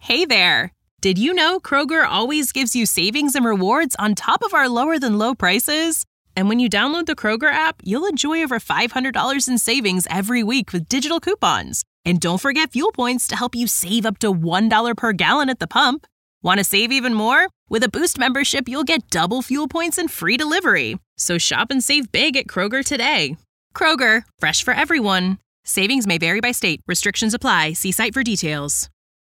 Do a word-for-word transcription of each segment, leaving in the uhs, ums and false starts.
Hey there! Did you know Kroger always gives you savings and rewards on top of our lower-than-low prices? And when you download the Kroger app, you'll enjoy over five hundred dollars in savings every week with digital coupons. And don't forget fuel points to help you save up to one dollar per gallon at the pump. Want to save even more? With a Boost membership, you'll get double fuel points and free delivery. So shop and save big at Kroger today. Kroger, fresh for everyone. Savings may vary by state. Restrictions apply. See site for details.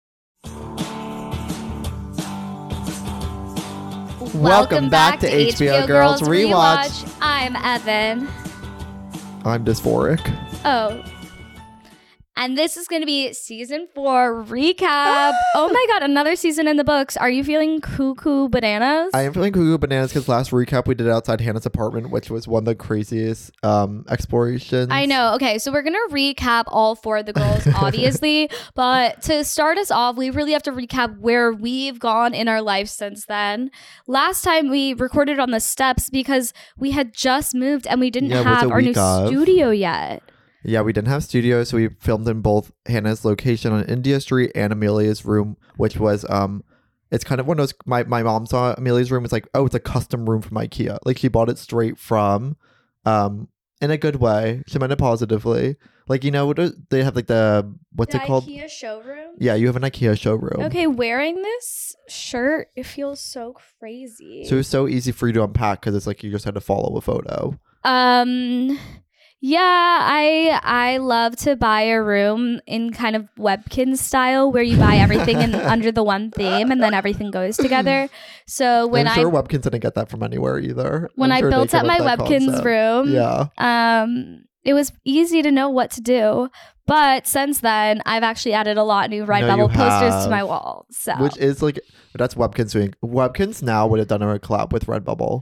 Welcome, Welcome back, back to H B O, H B O Girls, Girls Rewatch. Rewatch. I'm Evan. I'm Dysphoric. Oh. And this is going to be season four recap. Oh my God, another season in the books. Are you feeling cuckoo bananas? I am feeling cuckoo bananas because last recap we did outside Hannah's apartment, which was one of the craziest um, explorations. I know. Okay, so we're going to recap all four of the girls, obviously. But to start us off, we really have to recap where we've gone in our life since then. Last time we recorded on the steps because we had just moved and we didn't yeah, have our new of. studio yet. Yeah, we didn't have studios, so we filmed in both Hannah's location on India Street and Amelia's room, which was, um, it's kind of one of those, my, my mom saw Amelia's room, it's like, oh, it's a custom room from IKEA. Like, she bought it straight from, um, in a good way. She meant it positively. Like, you know, they have like the, what's the it called? IKEA showroom? Yeah, you have an IKEA showroom. Okay, wearing this shirt, it feels so crazy. So it was so easy for you to unpack because it's like you just had to follow a photo. Um... Yeah, I I love to buy a room in kind of Webkinz style where you buy everything in, under the one theme and then everything goes together. So when I'm sure I, Webkinz didn't get that from anywhere either. When I'm I sure built up my Webkinz concept. room, yeah, um, it was easy to know what to do. But since then, I've actually added a lot of new Redbubble no, posters have. to my wall. So which is like that's Webkinz doing. Webkinz now would have done a collab with Redbubble.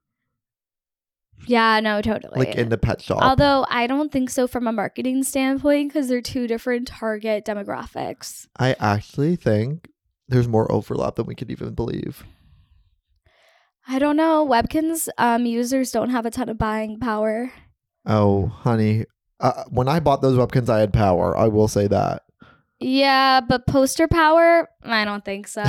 Yeah, no, totally. Like in the pet shop. Although I don't think so from a marketing standpoint because they're two different target demographics. I actually think there's more overlap than we could even believe. I don't know. Webkinz um, users don't have a ton of buying power. Oh, honey. Uh, when I bought those Webkinz, I had power. I will say that. Yeah, but poster power? I don't think so.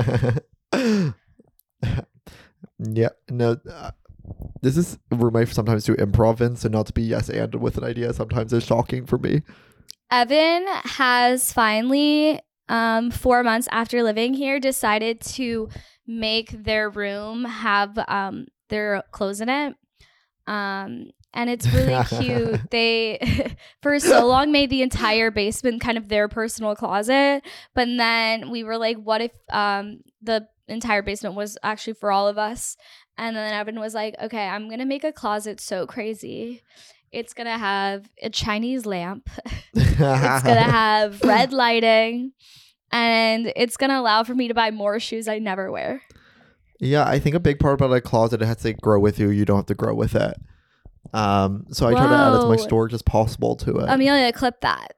yeah, no... Uh, This is a room I sometimes do improv in, so not to be yes and with an idea sometimes is shocking for me. Evan has finally, um, four months after living here, decided to make their room have um, their clothes in it. Um, and it's really cute. They, for so long, made the entire basement kind of their personal closet. But then we were like, what if um, the entire basement was actually for all of us? And then Evan was like, okay, I'm going to make a closet so crazy. It's going to have a Chinese lamp. It's going to have red lighting. And it's going to allow for me to buy more shoes I never wear. Yeah, I think a big part about a closet, it has to grow with you. You don't have to grow with it. Um, so I Whoa. try to add as much storage as possible to it. Amelia, clip that.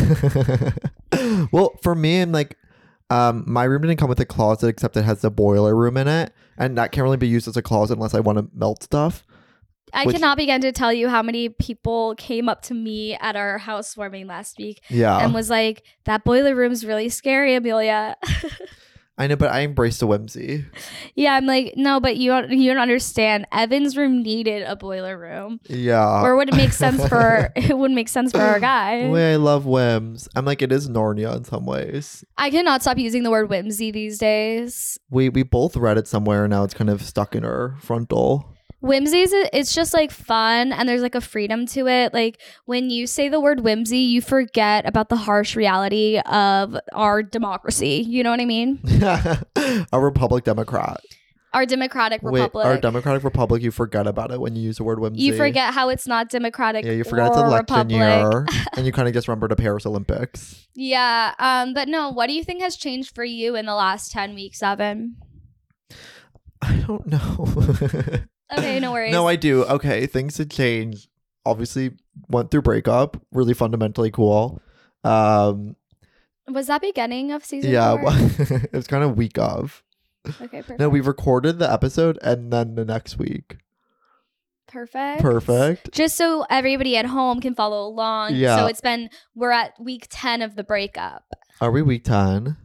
Well, for me, I'm like, um, my room didn't come with a closet except it has the boiler room in it. And that can't really be used as a closet unless I want to melt stuff. I which, cannot begin to tell you how many people came up to me at our housewarming last week. Yeah. And was like, that boiler room's really scary, Amelia. I know, but I embrace the whimsy. Yeah, I'm like, no, but you don't, you don't understand. Evan's room needed a boiler room. Yeah. Or would it make sense for it wouldn't make sense for our guy. Way I love whims. I'm like, it is Narnia in some ways. I cannot stop using the word whimsy these days. We we both read it somewhere and now it's kind of stuck in our frontal. Whimsies, it's just like fun and there's like a freedom to it. Like when you say the word whimsy, you forget about the harsh reality of our democracy. You know what I mean? A Republic Democrat. Our democratic republic. Wait, our democratic republic, you forget about it when you use the word whimsy. You forget how it's not democratic. Yeah, you forget it's election year. And you kind of just remember the Paris Olympics. Yeah, um, but no, what do you think has changed for you in the last ten weeks, Evan? I don't know. Okay, no worries. No, I do. Okay, things had changed. Obviously, went through breakup. Really fundamentally cool. Um, Was that beginning of season yeah, four? Yeah, it was kind of week of. Okay, perfect. No, we recorded the episode and then the next week. Perfect. Perfect. Just so everybody at home can follow along. Yeah. So it's been, we're at week ten of the breakup. Are we week ten?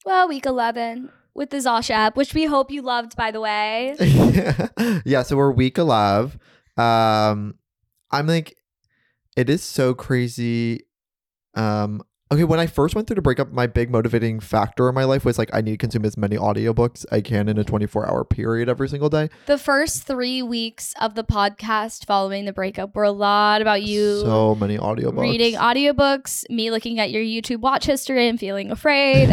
Well, week eleven with the Zosh app, which we hope you loved, by the way. Yeah, so we're week eleven. Um, I'm like, it is so crazy. Um, okay, when I first went through the breakup, my big motivating factor in my life was like, I need to consume as many audiobooks I can in a twenty-four hour period every single day. The first three weeks of the podcast following the breakup were a lot about you. So many audiobooks. Reading audiobooks, me looking at your YouTube watch history and feeling afraid.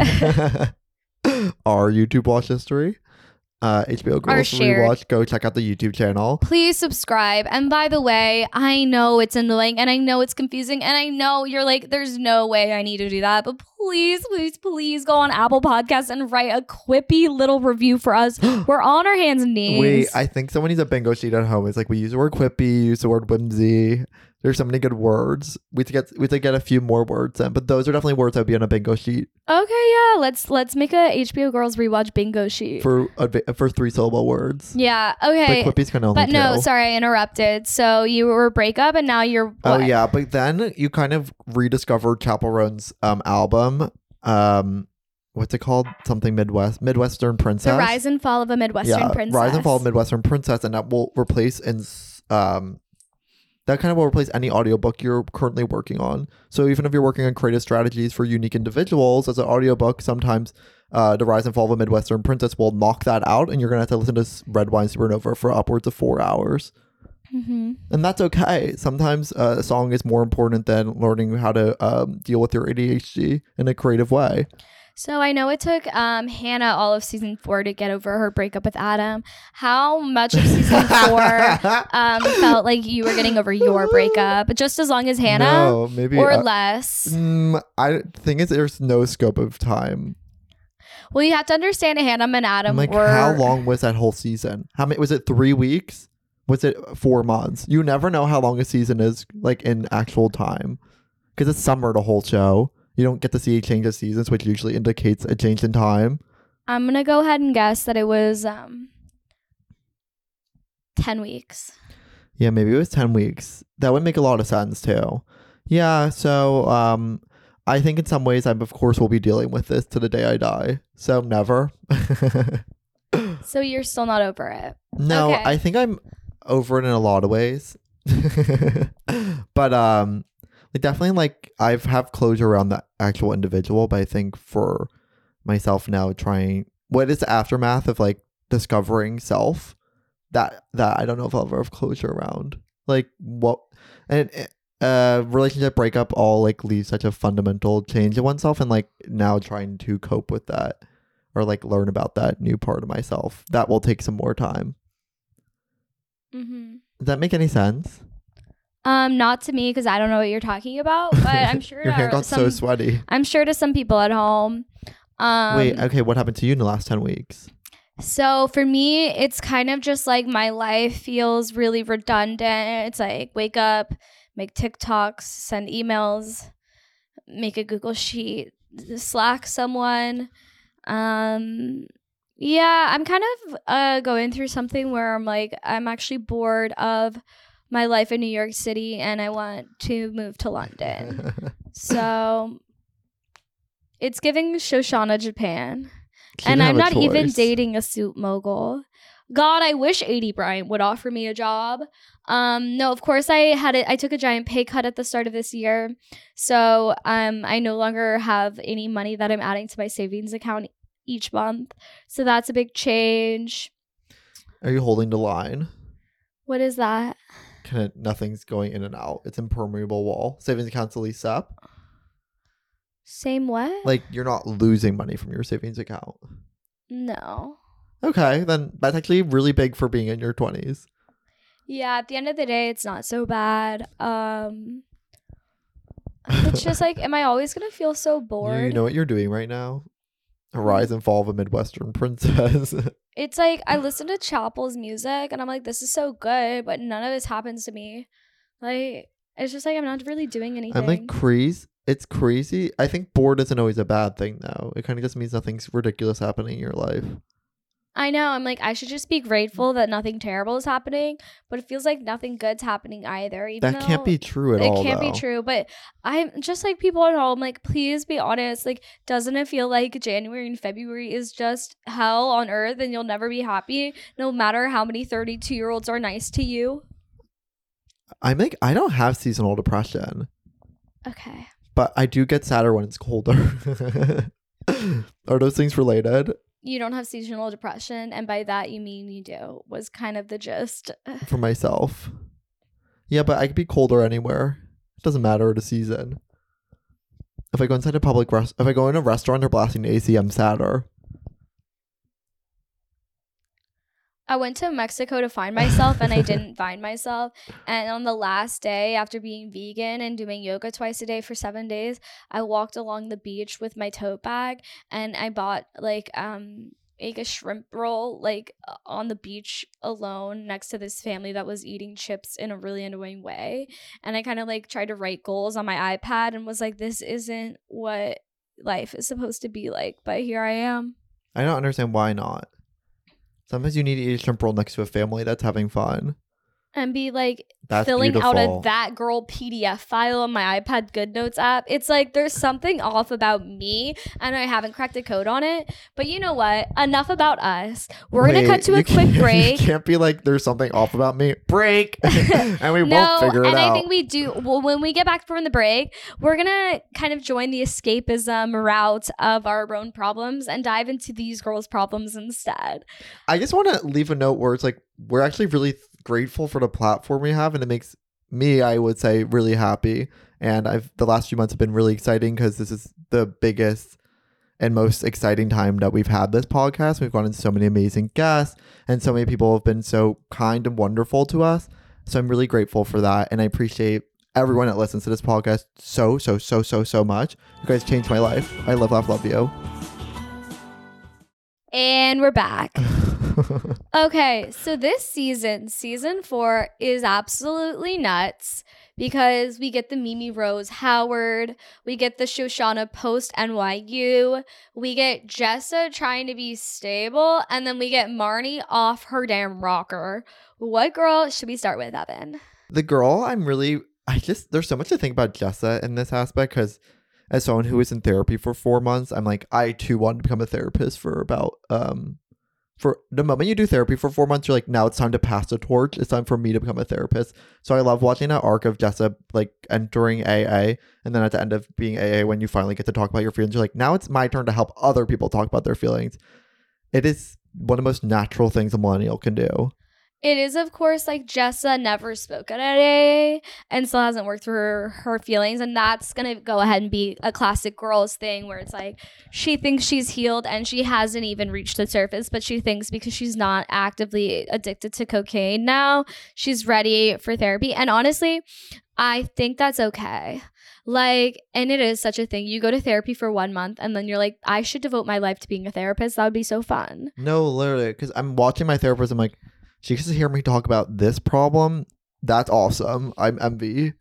Our YouTube watch history. Uh, H B O Girls shared. Rewatch. Go check out the YouTube channel. Please subscribe. And by the way, I know it's annoying and I know it's confusing and I know you're like, there's no way I need to do that. But please, please, please go on Apple Podcasts and write a quippy little review for us. We're on our hands and knees. Wait, I think someone needs a bingo sheet at home. It's like we use the word quippy, use the word whimsy. There's so many good words. We to get we to get a few more words in, but those are definitely words that would be on a bingo sheet. Okay, yeah. Let's let's make a H B O Girls Rewatch bingo sheet For a, for three syllable words. Yeah. Okay. But quippy's kind of only But no, two. sorry, I interrupted. So you were breakup, and now you're. Oh what? yeah, but then you kind of rediscovered Chappell Roan's um album. Um, what's it called? Something Midwest Midwestern Princess. The Rise and Fall of a Midwestern yeah, Princess. Rise and Fall of Midwestern Princess, and that will replace in um. That kind of will replace any audiobook you're currently working on. So even if you're working on creative strategies for unique individuals as an audiobook, sometimes uh, The Rise and Fall of a Midwestern Princess will knock that out and you're going to have to listen to Red Wine Supernova for upwards of four hours. Mm-hmm. And that's okay. Sometimes uh, a song is more important than learning how to um, deal with your A D H D in a creative way. So I know it took um, Hannah all of season four to get over her breakup with Adam. How much of season four um, felt like you were getting over your breakup? Just as long as Hannah, no, maybe or uh, less? Mm, I think it's there's no scope of time. Well, you have to understand Hannah and Adam I'm like, were. how long was that whole season? How many was it? Three weeks? Was it four months? You never know how long a season is, like in actual time, because it's summer the whole show. You don't get to see a change of seasons, which usually indicates a change in time. I'm gonna go ahead and guess that it was um, ten weeks. Yeah, maybe it was ten weeks. That would make a lot of sense too. Yeah, so um, I think in some ways I, of course, will be dealing with this to the day I die. So never. So you're still not over it? No, Okay. I think I'm over it in a lot of ways. But um, like definitely like I've have closure around the actual individual, but I think for myself now trying what is the aftermath of like discovering self that that I don't know if I'll ever have closure around. Like what and uh relationship breakup all like leaves such a fundamental change in oneself, and like now trying to cope with that or like learn about that new part of myself. That will take some more time. Mm-hmm. Does that make any sense? Um, not to me because I don't know what you're talking about, but I'm sure Your hand to got some, so sweaty. I'm sure to some people at home. Um, Wait, okay, what happened to you in the last ten weeks? So for me, it's kind of just like my life feels really redundant. It's like wake up, make TikToks, send emails, make a Google sheet, Slack someone. Um, yeah, I'm kind of uh, going through something where I'm like, I'm actually bored of my life in New York City and I want to move to London. So it's giving Shoshana Japan. She And didn't I'm have not a even choice. dating a suit mogul. God, I wish A D Bryant would offer me a job. Um, no, of course I had it. I took a giant pay cut at the start of this year. So um, I no longer have any money that I'm adding to my savings account each month. So that's a big change. Are you holding the line? What is that? Kind of nothing's going in and out. It's impermeable wall. Savings account's at least up. Same what? Like you're not losing money from your savings account. No. Okay, then that's actually really big for being in your twenties. Yeah, at the end of the day, it's not so bad. Um, it's just like, am I always going to feel so bored? You, you know what you're doing right now? A rise and fall of a Midwestern princess. It's like I listen to Chappell's music and I'm like, this is so good, but none of this happens to me. Like, it's just like I'm not really doing anything. I'm like crazy. It's crazy. I think bored isn't always a bad thing, though. It kind of just means nothing's ridiculous happening in your life. I know. I'm like, I should just be grateful that nothing terrible is happening, but it feels like nothing good's happening either. Even That can't be true at it all. It can't though. be true. But I'm just like people at home, like, please be honest. Like, doesn't it feel like January and February is just hell on earth and you'll never be happy no matter how many thirty-two year olds are nice to you? I'm like, I don't have seasonal depression. Okay. But I do get sadder when it's colder. Are those things related? You don't have seasonal depression, and by that you mean you do, was kind of the gist. For myself. Yeah, but I could be colder anywhere. It doesn't matter the season. If I go inside a public rest, if I go in a restaurant, they're blasting the A C, I'm sadder. I went to Mexico to find myself and I didn't find myself. And on the last day, after being vegan and doing yoga twice a day for seven days, I walked along the beach with my tote bag and I bought like um like a shrimp roll like on the beach alone next to this family that was eating chips in a really annoying way. And I kind of like tried to write goals on my iPad and was like, this isn't what life is supposed to be like, but here I am. I don't understand why not. Sometimes you need to eat a shrimp roll next to a family that's having fun. And be like That's filling beautiful. out a that girl P D F file on my iPad Good Notes app. It's like there's something off about me and I haven't cracked a code on it. But you know what? Enough about us. We're Wait, going to cut to a you quick can't- break. You can't be like, there's something off about me. Break. And we No, won't figure it and out. I think we do. Well, when we get back from the break, we're going to kind of join the escapism route of our own problems and dive into these girls' problems instead. I just want to leave a note where it's like, we're actually really th- grateful for the platform we have, and it makes me, I would say, really happy. And I've the last few months have been really exciting because this is the biggest and most exciting time that we've had this podcast. We've gotten so many amazing guests, and so many people have been so kind and wonderful to us. So I'm really grateful for that, and I appreciate everyone that listens to this podcast so, so, so, so, so much. You guys changed my life. I love, love, love you. And we're back. Okay, so this season, season four, is absolutely nuts because we get the Mimi Rose Howard, we get the Shoshana post N Y U, we get Jessa trying to be stable, and then we get Marnie off her damn rocker. What girl should we start with, Evan? The girl, I'm really, I just, there's so much to think about Jessa in this aspect because as someone who was in therapy for four months, I'm like, I too wanted to become a therapist for about, um, for the moment you do therapy for four months, you're like, now it's time to pass the torch. It's time for me to become a therapist. So I love watching that arc of Jessa like entering A A. And then at the end of being A A, when you finally get to talk about your feelings, you're like, now it's my turn to help other people talk about their feelings. It is one of the most natural things a millennial can do. It is, of course, like Jessa never spoke at A A and still hasn't worked through her, her feelings. And that's going to go ahead and be a classic girls thing where it's like she thinks she's healed and she hasn't even reached the surface, but she thinks because she's not actively addicted to cocaine now, she's ready for therapy. And honestly, I think that's okay. Like, and it is such a thing. You go to therapy for one month and then you're like, I should devote my life to being a therapist. That would be so fun. No, literally, because I'm watching my therapist. I'm like, she gets to hear me talk about this problem. That's awesome. I'm envy.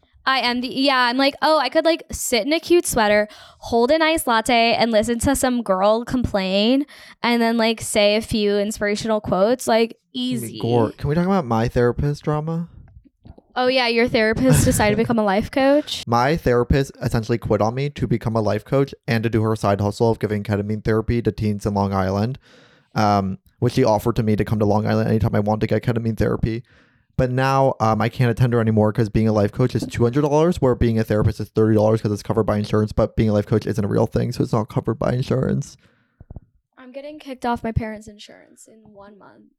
I envy. Yeah, I'm like, oh, I could like sit in a cute sweater, hold an iced latte, and listen to some girl complain, and then like say a few inspirational quotes. Like easy. Gore. Can we talk about my therapist drama? Oh yeah, your therapist decided to become a life coach. My therapist essentially quit on me to become a life coach and to do her side hustle of giving ketamine therapy to teens in Long Island. Um, which she offered to me to come to Long Island anytime I wanted to get ketamine therapy. But now um, I can't attend her anymore because being a life coach is two hundred dollars, where being a therapist is thirty dollars because it's covered by insurance. But being a life coach isn't a real thing, so it's not covered by insurance. I'm getting kicked off my parents' insurance in one month.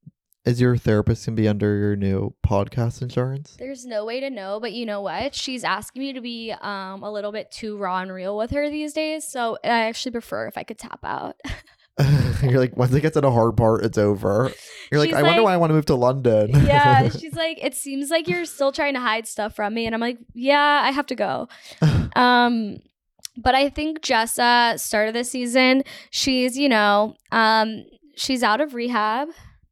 Is your therapist going to be under your new podcast insurance? There's no way to know, but you know what? She's asking me to be um, a little bit too raw and real with her these days, so I actually prefer if I could tap out. You're like, once it gets to the hard part, it's over. You're like, She's I wonder like- why I want to move to London. Yeah, she's like, it seems like you're still trying to hide stuff from me. And I'm like, yeah, I have to go. um, but I think Jessa started this season. She's, you know, um, she's out of rehab.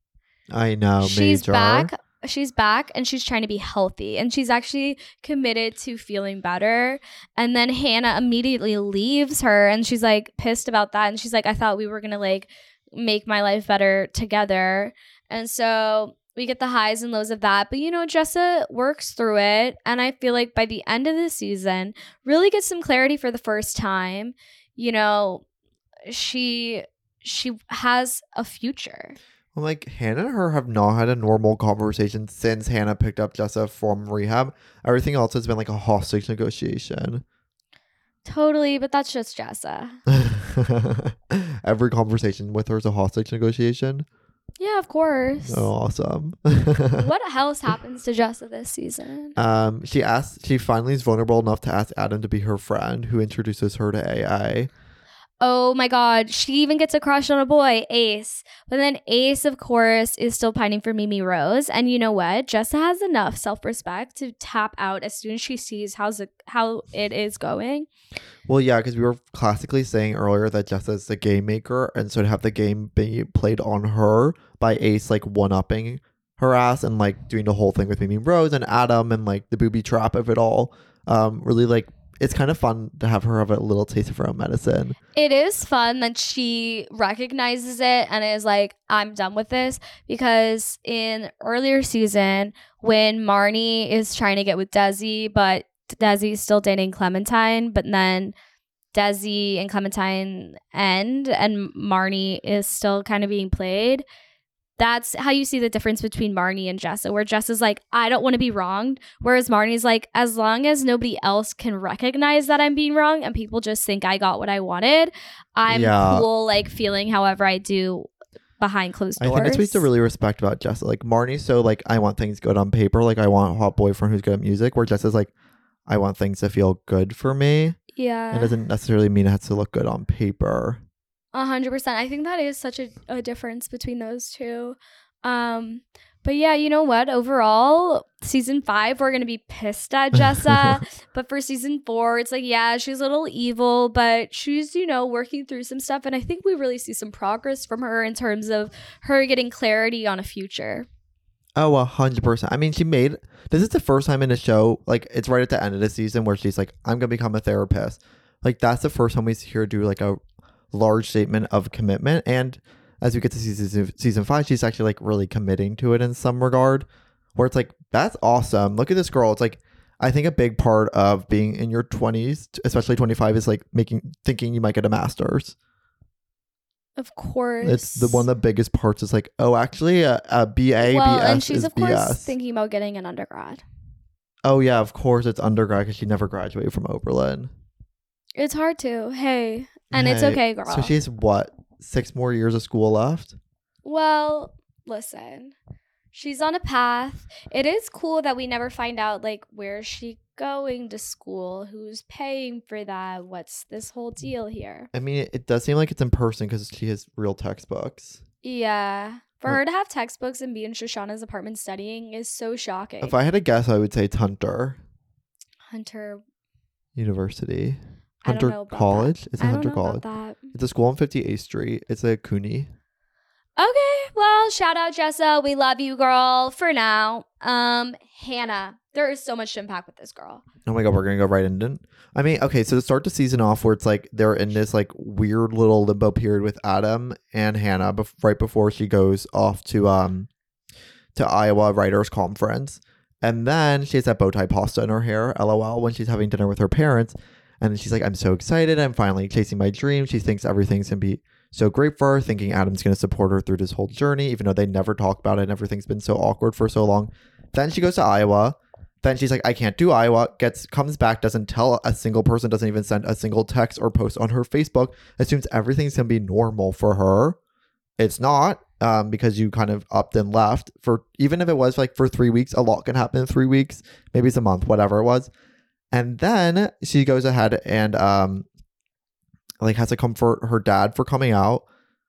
I know. she's major. back. She's back and she's trying to be healthy and she's actually committed to feeling better. And then Hannah immediately leaves her and she's like pissed about that. And she's like, I thought we were going to like make my life better together. And so we get the highs and lows of that. But, you know, Jessa works through it. And I feel like by the end of the season, really gets some clarity for the first time. You know, she she has a future. Well, like, Hannah and her have not had a normal conversation since Hannah picked up Jessa from rehab. Everything else has been like a hostage negotiation. Totally, but that's just Jessa. Every conversation with her is a hostage negotiation. Yeah, of course. Oh, awesome. What else happens to Jessa this season? Um, she asks. She finally is vulnerable enough to ask Adam to be her friend, who introduces her to A A. Oh my God, she even gets a crush on a boy, Ace. But then Ace, of course, is still pining for Mimi Rose. And you know what? Jessa has enough self-respect to tap out as soon as she sees how's it, how it is going. Well, yeah, because we were classically saying earlier that Jessa is the game maker, and so to have the game be played on her by Ace, like one-upping her ass and like doing the whole thing with Mimi Rose and Adam and like the booby trap of it all, um, really like it's kind of fun to have her have a little taste of her own medicine. It is fun that she recognizes it and is like, I'm done with this. Because in earlier season, when Marnie is trying to get with Desi, but Desi's still dating Clementine, but then Desi and Clementine end and Marnie is still kind of being played. That's how you see the difference between Marnie and Jessa, where Jessa's like, I don't want to be wronged. Whereas Marnie's like, as long as nobody else can recognize that I'm being wrong and people just think I got what I wanted, I'm Yeah. cool, like feeling however I do behind closed doors. I think that's what you have to really respect about Jessa. Like Marnie's so like, I want things good on paper. Like I want a hot boyfriend who's good at music. Where Jessa's like, I want things to feel good for me. Yeah. It doesn't necessarily mean it has to look good on paper. A hundred percent. I think that is such a, a difference between those two. Um, but yeah, you know what? Overall, season five, we're gonna be pissed at Jessa. But for season four, it's like, yeah, she's a little evil, but she's, you know, working through some stuff. And I think we really see some progress from her in terms of her getting clarity on a future. Oh, a hundred percent. I mean, she made this is the first time in the show, like it's right at the end of the season where she's like, I'm gonna become a therapist. Like that's the first time we see her do like a large statement of commitment. And as we get to season season five, she's actually like really committing to it in some regard, where it's like, that's awesome. Look at this girl. It's like, I think a big part of being in your twenties, especially twenty-five, is like making thinking you might get a master's. Of course. It's the one of the biggest parts is like, oh, actually a, a B A, well, B S and she's is of course B S. thinking about getting an undergrad. Oh yeah, of course it's undergrad because she never graduated from Oberlin. It's hard to. Hey. And Hey, it's okay, girl. So she has what, six more years of school left? Well, listen. She's on a path. It is cool that we never find out, like, where's she going to school? Who's paying for that? What's this whole deal here? I mean, it, it does seem like it's in person because she has real textbooks. Yeah. For Well- her to have textbooks and be in Shoshana's apartment studying is so shocking. If I had to guess, I would say it's Hunter Hunter. University. I don't Hunter know about College? that. It's a I Hunter don't know College. about that. It's a school on fifty-eighth Street. It's a CUNY. Okay, well, shout out Jessa. We love you, girl. For now, um, Hannah. There is so much to unpack with this girl. Oh my god, we're gonna go right into it. I mean, okay, so to start the season off where it's like they're in this like weird little limbo period with Adam and Hannah bef- right before she goes off to um to Iowa Writers Conference. And then she has that bow tie pasta in her hair, lol, when she's having dinner with her parents. And then she's like, I'm so excited. I'm finally chasing my dream. She thinks everything's going to be so great for her, thinking Adam's going to support her through this whole journey, even though they never talk about it and everything's been so awkward for so long. Then she goes to Iowa. Then she's like, I can't do Iowa. Gets comes back, doesn't tell a single person, doesn't even send a single text or post on her Facebook. Assumes everything's going to be normal for her. It's not, um, because you kind of upped and left for, even if it was like for three weeks, a lot can happen in three weeks. Maybe it's a month, whatever it was. And then she goes ahead and um, like has to comfort her dad for coming out.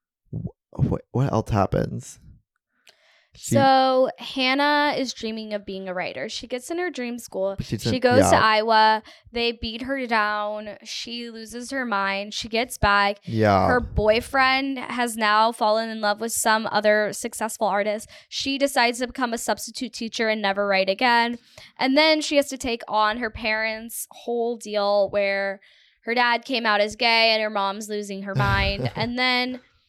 What, what else happens? She- So Hannah is dreaming of being a writer. She gets in her dream school. She's She in- goes to yeah. Iowa. They beat her down. She loses her mind. She gets back. Yeah. Her boyfriend has now fallen in love with some other successful artist. She decides to become a substitute teacher and never write again. And then she has to take on her parents' whole deal where her dad came out as gay and her mom's losing her mind. And then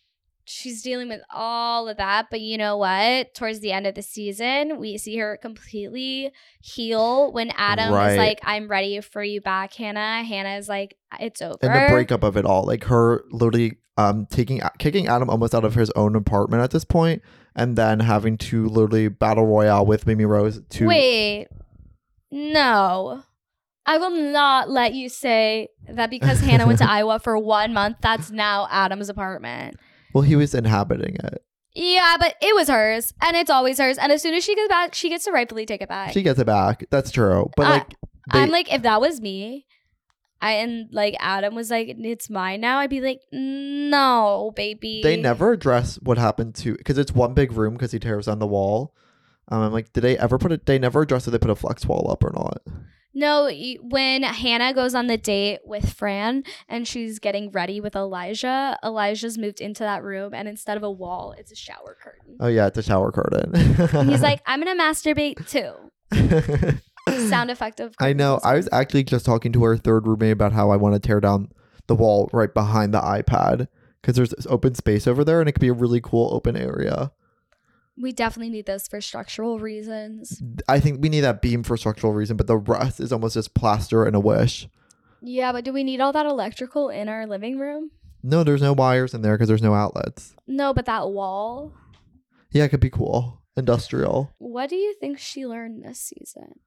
she's dealing with all of that. But you know what? Towards the end of the season, we see her completely heal when Adam Right. is like, I'm ready for you back, Hannah. Hannah is like, it's over. And the breakup of it all, like her literally um taking kicking Adam almost out of his own apartment at this point, and then having to literally battle royale with Mimi Rose to Wait, no. I will not let you say that because Hannah went to Iowa for one month, that's now Adam's apartment. Well, he was inhabiting it. Yeah, but it was hers, and it's always hers. And as soon as she gets back, she gets to rightfully take it back. She gets it back. That's true. But Uh, like, they, I'm like, if that was me, I and like Adam was like, it's mine now, I'd be like, no, baby. they never address what happened to, because it's one big room because he tears down the wall. Um, I'm like, did they ever put it? They never addressed if they put a flex wall up or not. No, y- when Hannah goes on the date with Fran and she's getting ready with Elijah, Elijah's moved into that room, and instead of a wall, it's a shower curtain. Oh yeah, it's a shower curtain. And he's like, I'm gonna masturbate too. Sound effect of I know. I was actually just talking to our third roommate about how I want to tear down the wall right behind the iPad because there's this open space over there and it could be a really cool open area. We definitely need this for structural reasons. I think we need that beam for structural reason, but the rest is almost just plaster and a wish. Yeah, but do we need all that electrical in our living room? No, there's no wires in there because there's no outlets. No, but that wall. Yeah, it could be cool. Industrial. What do you think she learned this season?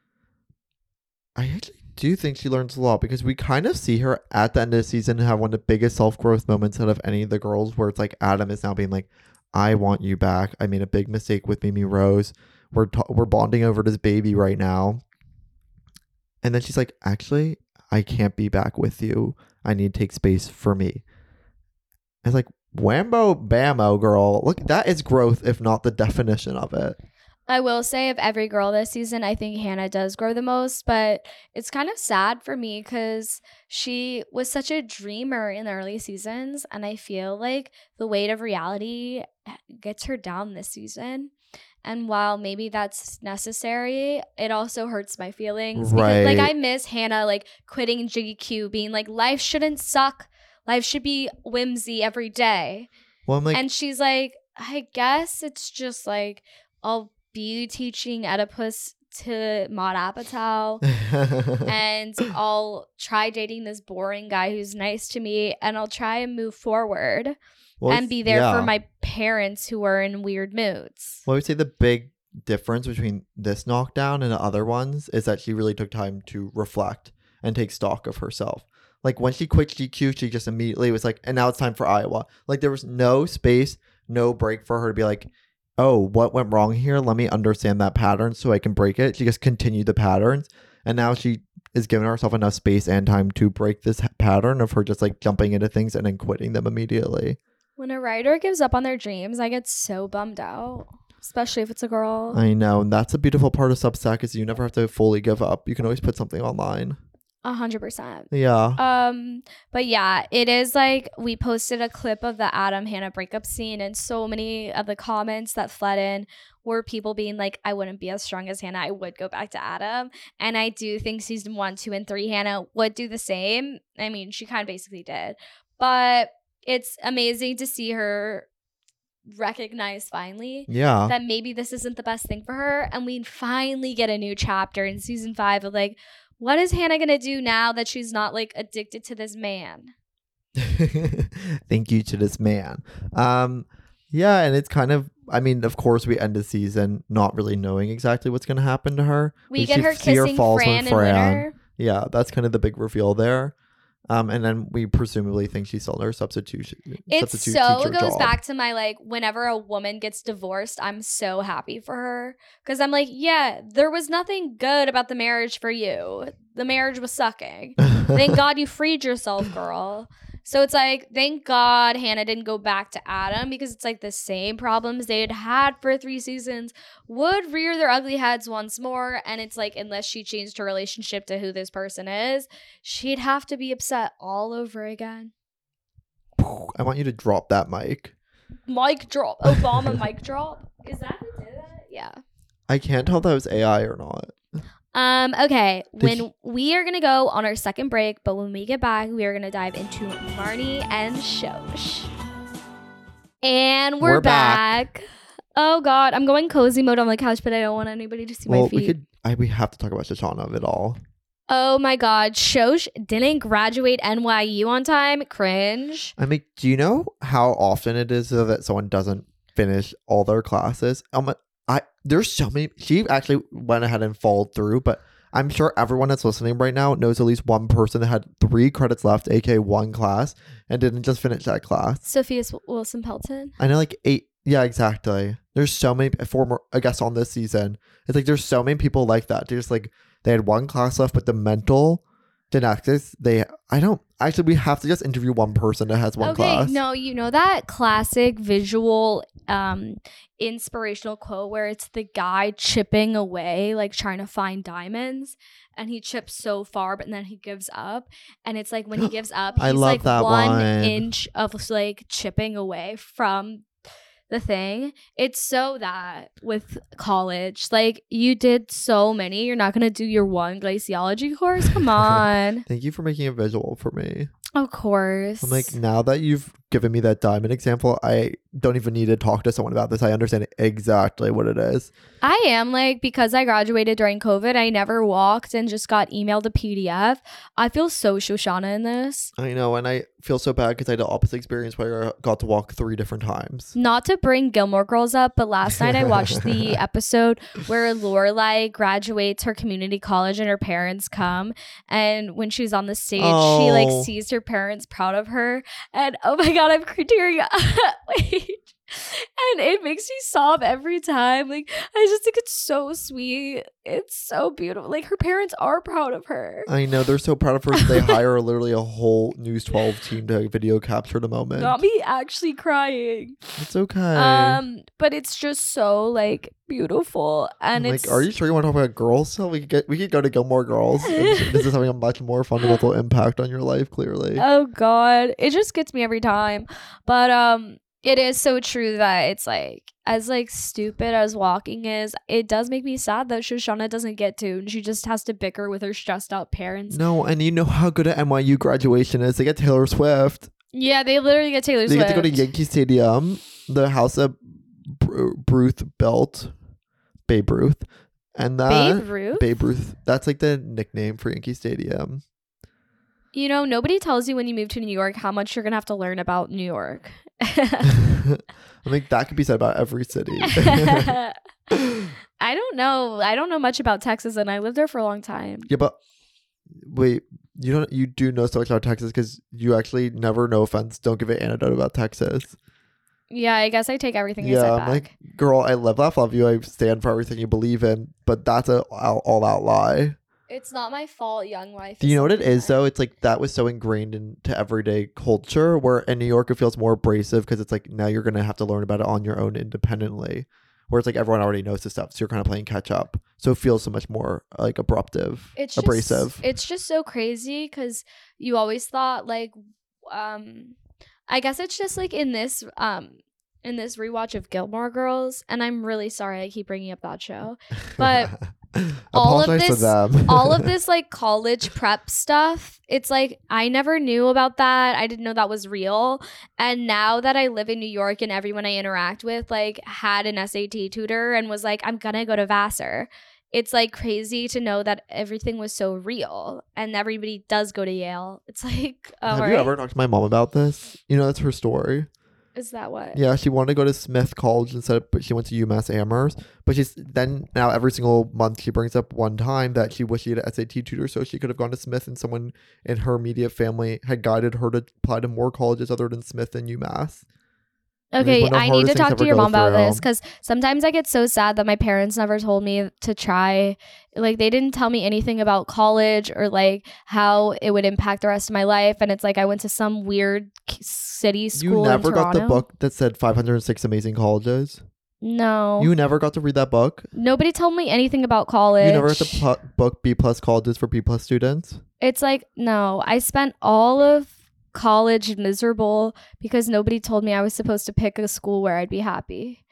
I actually do think she learns a lot because we kind of see her at the end of the season have one of the biggest self-growth moments out of any of the girls, where it's like Adam is now being like, I want you back. I made a big mistake with Mimi Rose. We're ta- we're bonding over this baby right now. And then she's like, actually, I can't be back with you. I need to take space for me. And it's like, whambo bammo, girl. Look, that is growth, if not the definition of it. I will say of every girl this season, I think Hannah does grow the most, but it's kind of sad for me because she was such a dreamer in the early seasons, and I feel like the weight of reality gets her down this season. And while maybe that's necessary, it also hurts my feelings. Because, like, Right. I miss Hannah, like, quitting G Q, being like, life shouldn't suck. Life should be whimsy every day. Well, I'm like, And she's like, I guess it's just like, I'll be teaching Oedipus to Maud Apatow, and I'll try dating this boring guy who's nice to me, and I'll try and move forward well, and be there yeah. for my parents who are in weird moods. Well, I would say the big difference between this knockdown and the other ones is that she really took time to reflect and take stock of herself. Like when she quit G Q, she just immediately was like, and now it's time for Iowa. Like there was no space, no break for her to be like, oh, what went wrong here? Let me understand that pattern so I can break it. She just continued the patterns. And now she is giving herself enough space and time to break this pattern of her just like jumping into things and then quitting them immediately. When a writer gives up on their dreams, I get so bummed out, especially if it's a girl. I know. And that's a beautiful part of Substack is you never have to fully give up. You can always put something online. A hundred percent. Yeah. Um, but yeah, it is like we posted a clip of the Adam Hannah breakup scene, and so many of the comments that fled in were people being like, I wouldn't be as strong as Hannah. I would go back to Adam. And I do think season one, two, and three, Hannah would do the same. I mean, she kind of basically did. But it's amazing to see her recognize finally Yeah. that maybe this isn't the best thing for her. And we finally get a new chapter in season five of like, what is Hannah going to do now that she's not like addicted to this man? Thank you to this man. Um, yeah, and it's kind of, I mean, of course, we end the season not really knowing exactly what's going to happen to her. We get her see kissing Fran in winter. Yeah, that's kind of the big reveal there. Um, and then we presumably think she's still in her substitution. It substitute so teacher goes job. back to my like, whenever a woman gets divorced, I'm so happy for her. Because I'm like, yeah, there was nothing good about the marriage for you. The marriage was sucking. Thank God you freed yourself, girl. So it's like, thank God Hannah didn't go back to Adam, because it's like the same problems they had had for three seasons would rear their ugly heads once more. And it's like, unless she changed her relationship to who this person is, she'd have to be upset all over again. I want you to drop that mic. Mic drop. Obama mic drop. Is that who did that? Yeah. I can't tell if that was A I or not. Um, okay, Did when you- we are gonna go on our second break, but when we get back, we are gonna dive into Marnie and Shosh. And we're, We're back. back. Oh God, I'm going cozy mode on the couch, but I don't want anybody to see Well, my feet. we could. I, we have to talk about Shoshana of it all. Oh my God, Shosh didn't graduate N Y U on time. Cringe. I mean, do you know how often it is though, that someone doesn't finish all their classes? Um, I there's so many. She actually went ahead and followed through, but I'm sure everyone that's listening right now knows at least one person that had three credits left, aka one class, and didn't just finish that class. Sophia Wilson Pelton. I know, like eight. Yeah, exactly. There's so many former, I guess, on this season. It's like there's so many people like that. They're just like they had one class left, but the mental didactics, they. I don't actually. We have to just interview one person that has one okay, class. no, you know that classic visual, um, inspirational quote where it's the guy chipping away, like trying to find diamonds, and he chips so far, but then he gives up, and it's like when he gives up, he's I love like that one, one. inch of like chipping away from the thing. It's so that with college, like you did so many, you're not gonna do your one glaciology course. Come on. Thank you for making a visual for me. Of course. I'm like, now that you've given me that diamond example, I don't even need to talk to someone about this. I understand exactly what it is. I am like, because I graduated during COVID, I never walked and just got emailed a P D F. I feel so Shoshana in this. I know, and I feel so bad because I had the opposite experience where I got to walk three different times. Not to bring Gilmore Girls up, but last night I watched the episode where Lorelai graduates her community college and her parents come. And when she's on the stage, Oh. she like sees her parents proud of her. And oh my God, I'm tearing up. Wait. And it makes me sob every time. Like, I just think it's so sweet. It's so beautiful. Like, her parents are proud of her. I know, they're so proud of her. They hire literally a whole News twelve team to video capture the moment. Not me actually crying. It's okay. Um, but it's just so like beautiful, and I'm it's like, are you sure you want to talk about girls? So we could get we could go to Gilmore Girls. This is having a much more fundamental impact on your life, clearly. Oh God, it just gets me every time. But um, it is so true that it's like, as like stupid as walking is, it does make me sad that Shoshana doesn't get to, and she just has to bicker with her stressed out parents. No, and you know how good at N Y U graduation is. They get Taylor Swift. Yeah, they literally get Taylor They Swift. get to go to Yankee Stadium, the house that Br- Ruth built, Babe Ruth, and that Babe Ruth. Babe Ruth. That's like the nickname for Yankee Stadium. You know, nobody tells you when you move to New York how much you're gonna have to learn about New York. I think that could be said about every city. I don't know. I don't know much about Texas, and I lived there for a long time. Yeah, but wait, you don't you do know so much about Texas because you actually never, no offense, don't give an anecdote about Texas. Yeah, I guess I take everything I Yeah, said I'm back. like, girl, I live, laugh, love you. I stand for everything you believe in, but that's a all, all out lie. It's not my fault, young life. Do you know what it is though? It's like that was so ingrained into everyday culture. Where in New York it feels more abrasive because it's like now you're gonna have to learn about it on your own independently. Where it's like everyone already knows this stuff, so you're kind of playing catch up. So it feels so much more like abruptive, It's abrasive. Just, it's just so crazy because you always thought like, um, I guess it's just like in this um in this rewatch of Gilmore Girls, and I'm really sorry I keep bringing up that show, but. all of Apologize to this them. all of this like college prep stuff, it's like I never knew about that. I didn't know that was real, and now that I live in New York and everyone I interact with like had an S A T tutor and was like, I'm gonna go to Vassar, it's like crazy to know that everything was so real and everybody does go to Yale. It's like, oh, Have right. you ever talked to my mom about this? You know, that's her story. Is that what? Yeah, she wanted to go to Smith College instead, of, but she went to UMass Amherst. But she's then now every single month she brings up one time that she wished she had an S A T tutor so she could have gone to Smith, and someone in her immediate family had guided her to apply to more colleges other than Smith and UMass. Okay, one of the I need to hardest things talk to to ever your go mom about through. this because sometimes I get so sad that my parents never told me to try. Like, they didn't tell me anything about college or like how it would impact the rest of my life. And it's like I went to some weird k- city school. You never in got the Toronto. book that said five hundred six Amazing Colleges? No. You never got to read that book? Nobody told me anything about college. You never got the pl- book B plus colleges for B plus students? It's like, no, I spent all of college miserable because nobody told me I was supposed to pick a school where I'd be happy.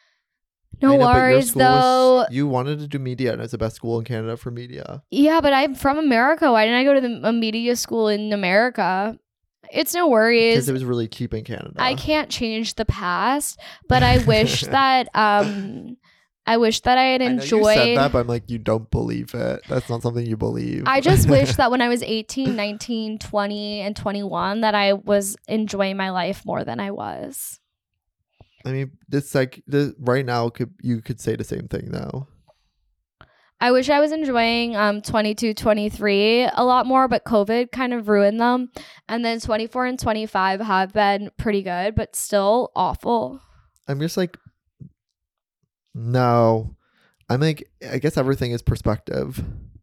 No I know, but your worries school was- though. you wanted to do media, and it's the best school in Canada for media. Yeah, but I'm from America. Why didn't I go to the, a media school in America? It's no worries. Because it was really cheap in Canada. I can't change the past, but I wish that um I wish that I had enjoyed. I know you said that, but I'm like, you don't believe it. That's not something you believe. I just wish that when I was eighteen, nineteen, twenty, and twenty-one, that I was enjoying my life more than I was. I mean, this like this, right now, could you could say the same thing though. I wish I was enjoying um twenty-two, twenty-three a lot more, but COVID kind of ruined them. And then twenty-four and twenty-five have been pretty good, but still awful. I'm just like, no. I'm like, I guess everything is perspective.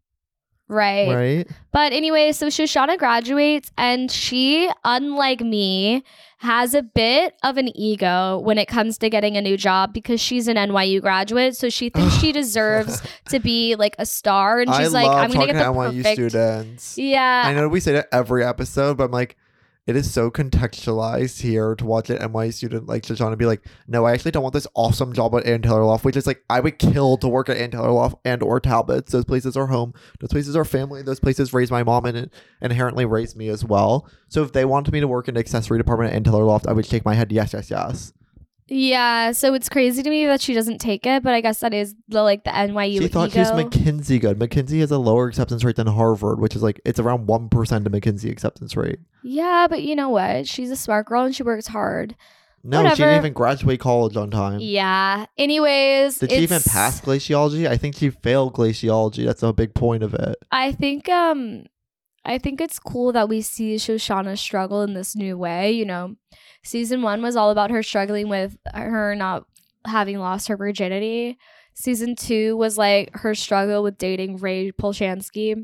Right. Right. But anyway, so Shoshana graduates and she, unlike me, has a bit of an ego when it comes to getting a new job because she's an N Y U graduate. So she thinks she deserves to be like a star. And she's I like, love I'm going to get the N Y U perfect students. Yeah. I know we say that every episode, but I'm like, it is so contextualized here to watch an N Y U student like Shoshana be like, no, I actually don't want this awesome job at Ann Taylor Loft, which is like, I would kill to work at Ann Taylor Loft and or Talbot's. Those places are home. Those places are family. Those places raised my mom and inherently raised me as well. So if they wanted me to work in the accessory department at Ann Taylor Loft, I would shake my head, yes, yes, yes. Yeah, so it's crazy to me that she doesn't take it, but I guess that is the like the N Y U She thought ego. she was McKinsey good. McKinsey has a lower acceptance rate than Harvard, which is like, it's around one percent of McKinsey acceptance rate. Yeah, but you know what? She's a smart girl and she works hard. No, Whatever. she didn't even graduate college on time. Yeah. Anyways, Did she it's, even pass glaciology? I think she failed glaciology. That's a big point of it. I think um I think it's cool that we see Shoshana struggle in this new way. You know, season one was all about her struggling with her not having lost her virginity. Season two was like her struggle with dating Ray Polshansky.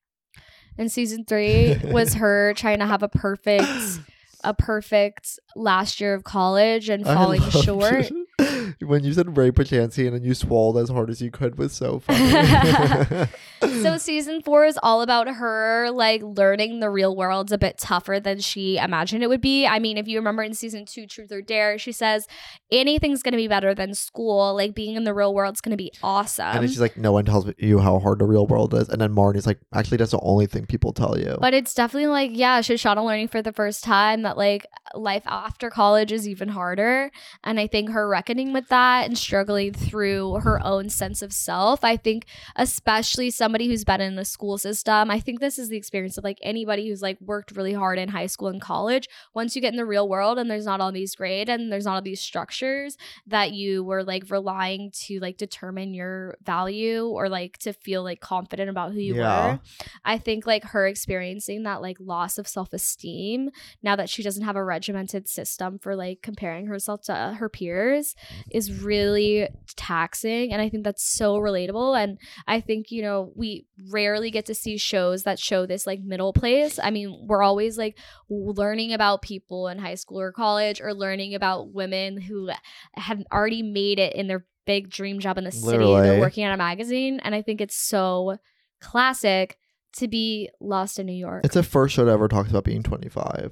And season three was her trying to have a perfect a perfect last year of college and falling I loved short. it. When you said Ray Pachansky and then you swallowed as hard as you could was so funny. So season four is all about her like learning the real world's a bit tougher than she imagined it would be. I mean, if you remember in season two, Truth or Dare, she says anything's going to be better than school. Like being in the real world's going to be awesome. And then she's like, no one tells you how hard the real world is. And then Marnie's like, actually, that's the only thing people tell you. But it's definitely like, yeah, Shoshana learning for the first time that like life after college is even harder. And I think her reckoning with that and struggling through her own sense of self. I think especially somebody who's been in the school system, I think this is the experience of like anybody who's like worked really hard in high school and college. Once you get in the real world and there's not all these grades and there's not all these structures that you were like relying to like determine your value or like to feel like confident about who you Yeah. were. I think like her experiencing that like loss of self-esteem now that she doesn't have a regimented system for like comparing herself to her peers is really taxing. And I think that's so relatable. And I think, you know, we rarely get to see shows that show this like middle place. I mean, we're always like learning about people in high school or college or learning about women who have already made it in their big dream job in the city. Literally. They're working at a magazine. And I think it's so classic to be lost in New York. It's the first show that ever talks about being twenty-five.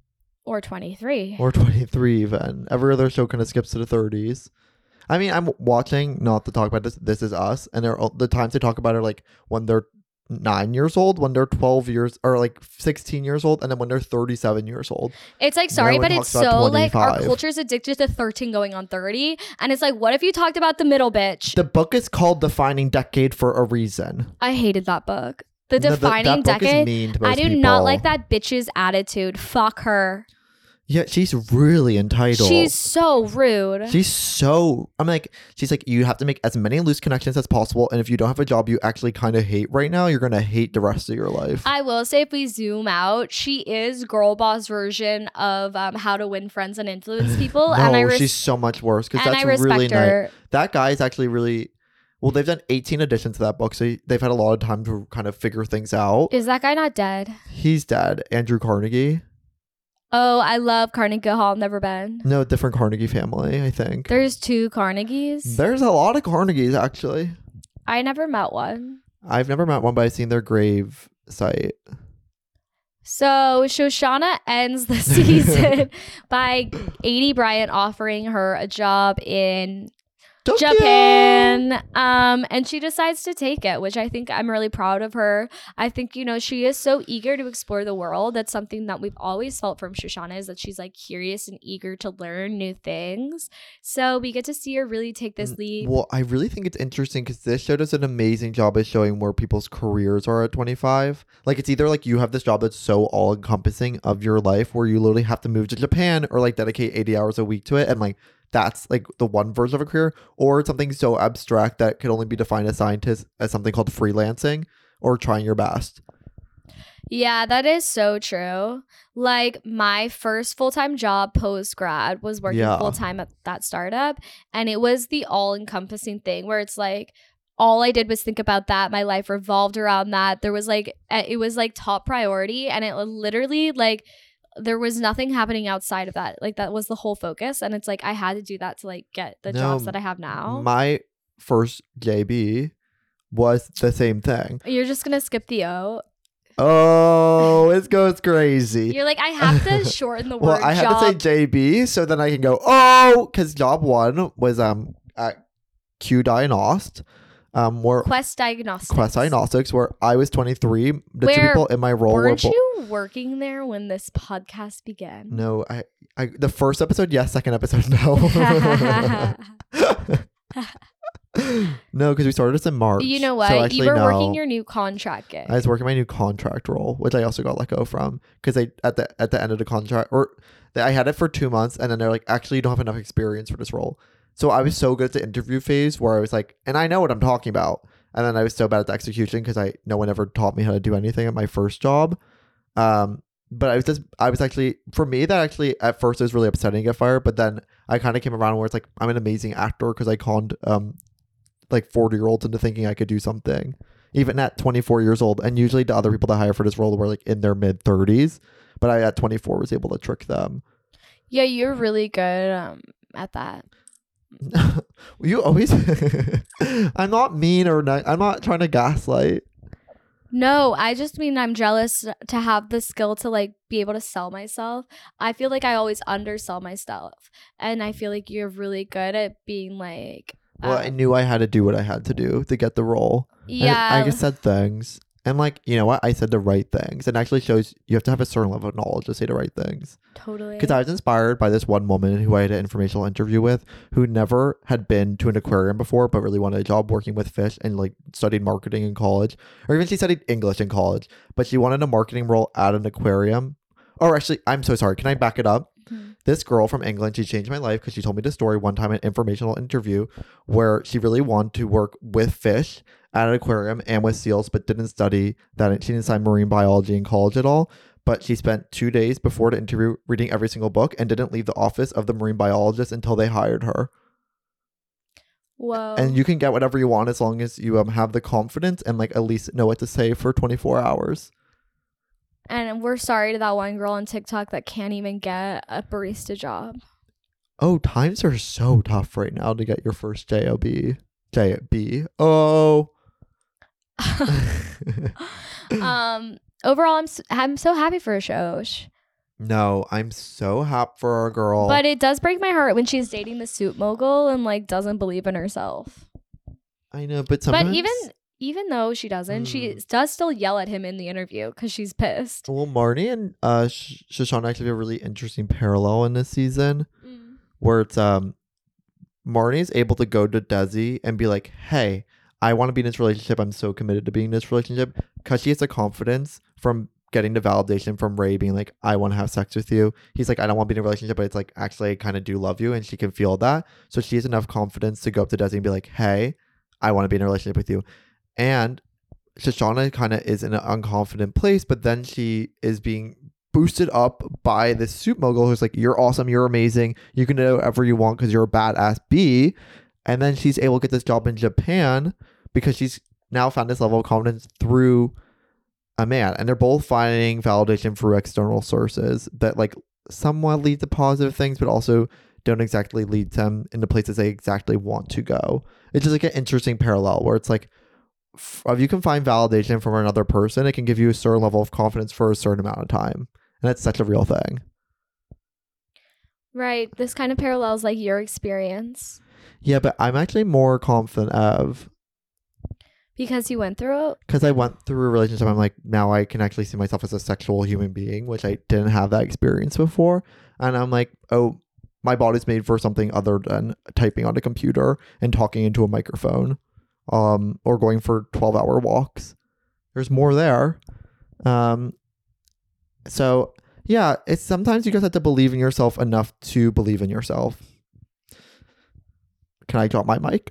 Or twenty-three. Or twenty-three even. Every other show kind of skips to the thirties. I mean, I'm watching, not to talk about this, This Is Us, and they're, the times they talk about are like when they're nine years old, when they're twelve years, or like sixteen years old, and then when they're thirty-seven years old. It's like, sorry, No one but it's talks about so like our twenty-five. culture's addicted to thirteen going on thirty. And it's like, what if you talked about the middle bitch? The book is called Defining Decade for a reason. I hated that book. The No, that- Defining that book is Decade. mean to I most do not people. like that bitch's attitude. Fuck her. Yeah, she's really entitled. She's so rude. She's so, I'm like, she's like, you have to make as many loose connections as possible. And if you don't have a job you actually kind of hate right now, you're going to hate the rest of your life. I will say, if we zoom out, she is girl boss version of um, how to win friends and influence people. no, and I res- she's so much worse because and that's I respect really her. nice. That guy is actually really, well, they've done eighteen editions to that book. So they've had a lot of time to kind of figure things out. Is that guy not dead? He's dead. Andrew Carnegie. Oh, I love Carnegie Hall. Never been. No, different Carnegie family, I think. There's two Carnegies. There's a lot of Carnegies, actually. I never met one. I've never met one, but I've seen their grave site. So Shoshana ends the season by Aidy Bryant offering her a job in Tokyo. Japan. Um, and she decides to take it, which I think I'm really proud of her. I think, you know, she is so eager to explore the world. That's something that we've always felt from Shoshana, is that she's like curious and eager to learn new things. So we get to see her really take this leap. Well, I really think it's interesting because this show does an amazing job of showing where people's careers are at twenty-five. Like, it's either like you have this job that's so all encompassing of your life where you literally have to move to Japan or like dedicate eighty hours a week to it, and like that's like the one version of a career, or it's something so abstract that could only be defined as scientist as something called freelancing or trying your best. Yeah, that is so true. Like, my first full-time job post-grad was working Yeah. full-time at that startup, and it was the all-encompassing thing where it's like all I did was think about that. My life revolved around that. There was like it was like top priority, and it literally like there was nothing happening outside of that. Like, that was the whole focus, and it's like I had to do that to like get the No, jobs that I have now. My first J B was the same thing. You're just gonna skip the O. Oh, it goes crazy. You're like, I have to shorten the word. Well, I had job. to say J B so then I can go, oh, because job one was um at Q Diagnost, um, where Quest Diagnostics. Quest Diagnostics, where I was twenty-three. The two Where people in my role Weren't were bo- you working there when this podcast began? No, I, I, the first episode, yes. Second episode, no. No, because we started this in March. You know what? So you actually, were no. working your new contract gig. I was working my new contract role, which I also got let go from because they at the at the end of the contract, or they, I had it for two months, and then they're like, actually, you don't have enough experience for this role. So I was so good at the interview phase where I was like, and I know what I'm talking about, and then I was so bad at the execution because I no one ever taught me how to do anything at my first job. Um, but I was just I was actually for me that actually at first it was really upsetting to get fired, but then I kind of came around where it's like I'm an amazing actor because I conned um like forty year olds into thinking I could do something even at twenty-four years old, and usually the other people that hire for this role were like in their mid thirties, but I at twenty-four was able to trick them. Yeah, you're really good um, at that. You always I'm not mean or not, I'm not trying to gaslight. No, I just mean I'm jealous to have the skill to like be able to sell myself. I feel like I always undersell myself, and I feel like you're really good at being like Well, I knew I had to do what I had to do to get the role. yeah. And I just said things. And like, you know what? I said the right things. It actually shows you have to have a certain level of knowledge to say the right things. Totally. Because I was inspired by this one woman who I had an informational interview with who never had been to an aquarium before, but really wanted a job working with fish and like studied marketing in college. Or even she studied English in college, but she wanted a marketing role at an aquarium. Or actually, I'm so sorry. Can I back it up? Mm-hmm. This girl from England, she changed my life because she told me the story one time in an informational interview where she really wanted to work with fish at an aquarium and with seals, but didn't study that. She didn't study marine biology in college at all. But she spent two days before the interview reading every single book and didn't leave the office of the marine biologist until they hired her. Whoa. And you can get whatever you want as long as you um, have the confidence and like at least know what to say for twenty-four hours. And we're sorry to that one girl on TikTok that can't even get a barista job. Oh, times are so tough right now to get your first J O B. J B. Oh. um. Overall, I'm s- I'm so happy for Shosh. No, I'm so happy for our girl. But it does break my heart when she's dating the suit mogul and like doesn't believe in herself. I know, but sometimes. But even even though she doesn't, Mm. she does still yell at him in the interview because she's pissed. Well, Marnie and uh, Sh- Shoshana actually have a really interesting parallel in this season Mm. where it's um, Marnie's able to go to Desi and be like, hey, I want to be in this relationship. I'm so committed to being in this relationship because she has the confidence from getting the validation from Ray being like, I want to have sex with you. He's like, I don't want to be in a relationship, but it's like, actually, I kind of do love you. And she can feel that. So she has enough confidence to go up to Desi and be like, hey, I want to be in a relationship with you. And Shoshana kind of is in an unconfident place, but then she is being boosted up by this suit mogul who's like, you're awesome, you're amazing, you can do whatever you want because you're a badass bee. And then she's able to get this job in Japan because she's now found this level of confidence through a man. And they're both finding validation through external sources that like somewhat lead to positive things, but also don't exactly lead them into places they exactly want to go. It's just like an interesting parallel where it's like, if you can find validation from another person, it can give you a certain level of confidence for a certain amount of time. And that's such a real thing. Right. This kind of parallels like your experience. Yeah, but I'm actually more confident of Because you went through it? because I went through a relationship. I'm like, now I can actually see myself as a sexual human being, which I didn't have that experience before. And I'm like, oh, my body's made for something other than typing on a computer and talking into a microphone, um, or going for twelve hour walks. There's more there. Um, so yeah, it's sometimes you just have to believe in yourself enough to believe in yourself. Can I drop my mic?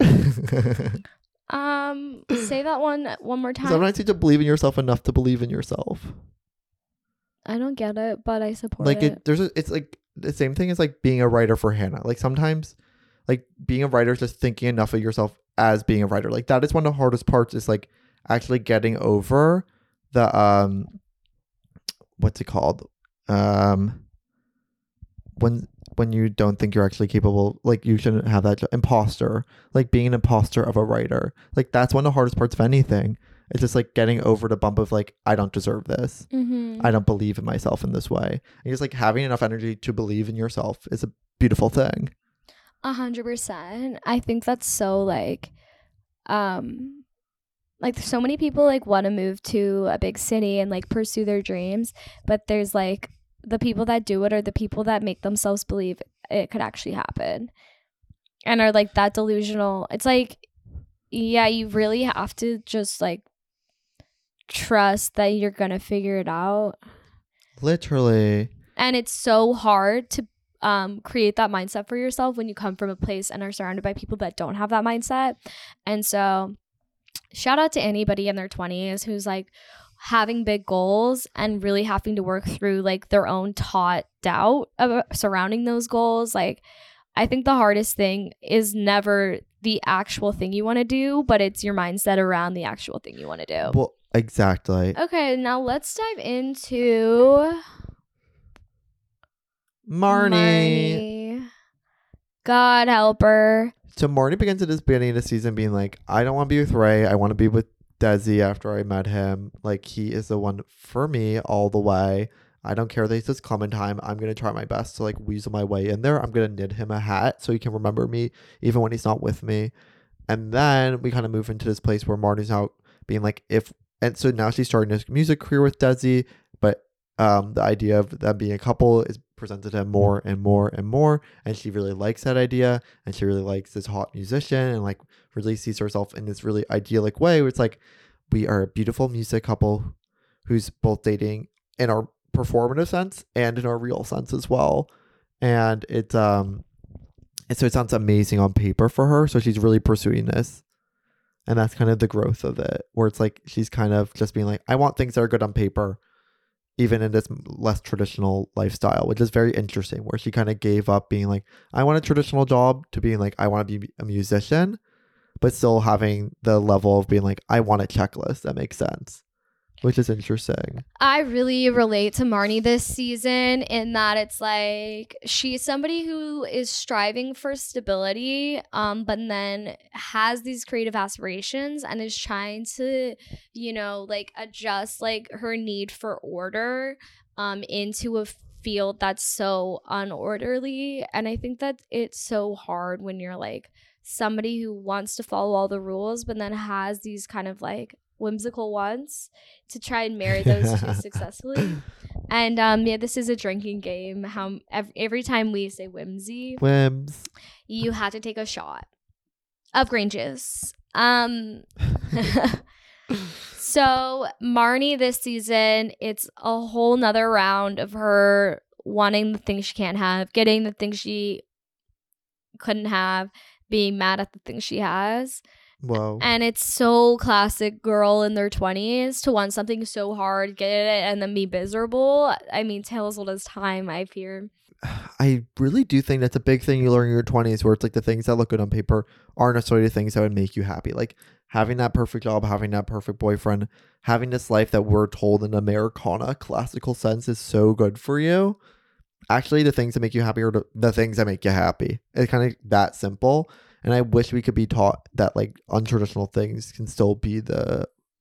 Um, say that one one more time. Sometimes you have to believe in yourself enough to believe in yourself. I don't get it, but I support Like it. it, there's a, it's like the same thing as like being a writer for Hannah. Like sometimes, like being a writer is just thinking enough of yourself as being a writer. Like that is one of the hardest parts. Is like actually getting over the um, what's it called? Um, when when you don't think you're actually capable, like you shouldn't have that jo- imposter, like being an imposter of a writer. Like that's one of the hardest parts of anything. It's just like getting over the bump of like, I don't deserve this. Mm-hmm. I don't believe in myself in this way. And just like having enough energy to believe in yourself is a beautiful thing. A hundred percent. I think that's so like, um, like so many people like want to move to a big city and like pursue their dreams, but there's like the people that do it are the people that make themselves believe it could actually happen and are like that delusional. It's like, yeah, you really have to just like trust that you're gonna figure it out. Literally. And it's so hard to um, create that mindset for yourself when you come from a place and are surrounded by people that don't have that mindset. And so shout out to anybody in their twenties who's like having big goals and really having to work through like their own taught doubt of, surrounding those goals. Like I think the hardest thing is never the actual thing you want to do, but it's your mindset around the actual thing you want to do. Well, exactly. Okay, now let's dive into Marnie. Marnie. God help her. So Marnie begins at this beginning of the season being like, I don't want to be with Ray. I want to be with Desi after I met him. Like, he is the one for me all the way. I don't care that he says Clementine. I'm going to try my best to like weasel my way in there. I'm going to knit him a hat so he can remember me even when he's not with me. And then we kind of move into this place where Marnie's now being like, if, and so now she's starting his music career with Desi, but um, the idea of them being a couple is presented to him more and more and more. And she really likes that idea. And she really likes this hot musician and like really sees herself in this really idyllic way where it's like, we are a beautiful music couple who's both dating in our performative sense and in our real sense as well. And it's um and so it sounds amazing on paper for her, so she's really pursuing this. And that's kind of the growth of it, where it's like she's kind of just being like, I want things that are good on paper even in this less traditional lifestyle, which is very interesting, where she kind of gave up being like, I want a traditional job, to being like, I want to be a musician, but still having the level of being like, I want a checklist that makes sense. Which is interesting. I really relate to Marnie this season in that it's like she's somebody who is striving for stability, um, but then has these creative aspirations and is trying to, you know, like adjust like her need for order um, into a field that's so unorderly. And I think that it's so hard when you're like somebody who wants to follow all the rules, but then has these kind of like whimsical ones to try and marry those two successfully. And um yeah, this is a drinking game. How every, every time we say whimsy, Whims. you have to take a shot of green juice. Um so Marnie this season, it's a whole nother round of her wanting the things she can't have, getting the things she couldn't have, being mad at the things she has. Whoa. And it's so classic girl in their twenties to want something so hard, get it, and then be miserable. I mean, tale as old as time, I fear. I really do think that's a big thing you learn in your twenties, where it's like the things that look good on paper aren't necessarily the things that would make you happy. Like having that perfect job, having that perfect boyfriend, having this life that we're told in Americana classical sense is so good for you. Actually, the things that make you happy are the, the things that make you happy. It's kind of that simple. And I wish we could be taught that like untraditional things can still be the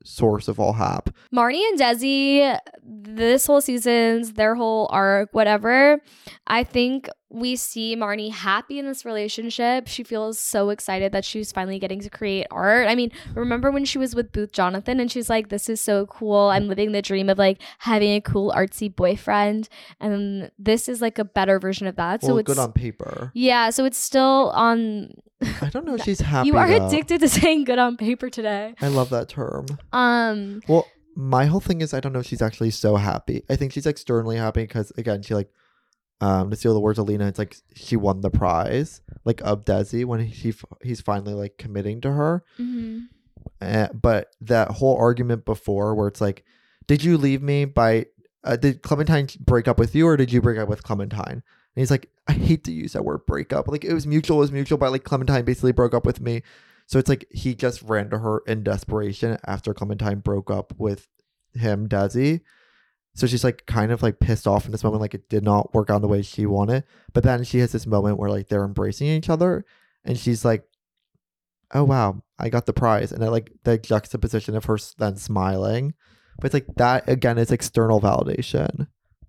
source of all hap. Marnie and Desi, this whole season's, their whole arc, whatever, I think we see Marnie happy in this relationship. She feels so excited that she's finally getting to create art. I mean, remember when she was with Booth Jonathan and she's like, this is so cool. I'm living the dream of like having a cool artsy boyfriend. And this is like a better version of that. Well, so it's good on paper. Yeah, so it's still on. I don't know if she's happy. You are though. addicted to saying good on paper today. I love that term. Um. Well, my whole thing is I don't know if she's actually so happy. I think she's externally happy because again, she like, um, to steal the words of Lena, it's like she won the prize, like of Desi when he she, he's finally like committing to her. Mm-hmm. Uh, but that whole argument before, where it's like, did you leave me by? Uh, did Clementine break up with you, or did you break up with Clementine? And he's like, I hate to use that word breakup. Like, it was mutual, it was mutual, but like Clementine basically broke up with me. So it's like he just ran to her in desperation after Clementine broke up with him, Desi. So she's like kind of like pissed off in this moment, like it did not work out the way she wanted. But then she has this moment where like they're embracing each other and she's like, oh wow, I got the prize. And then like the juxtaposition of her then smiling. But it's like that again is external validation.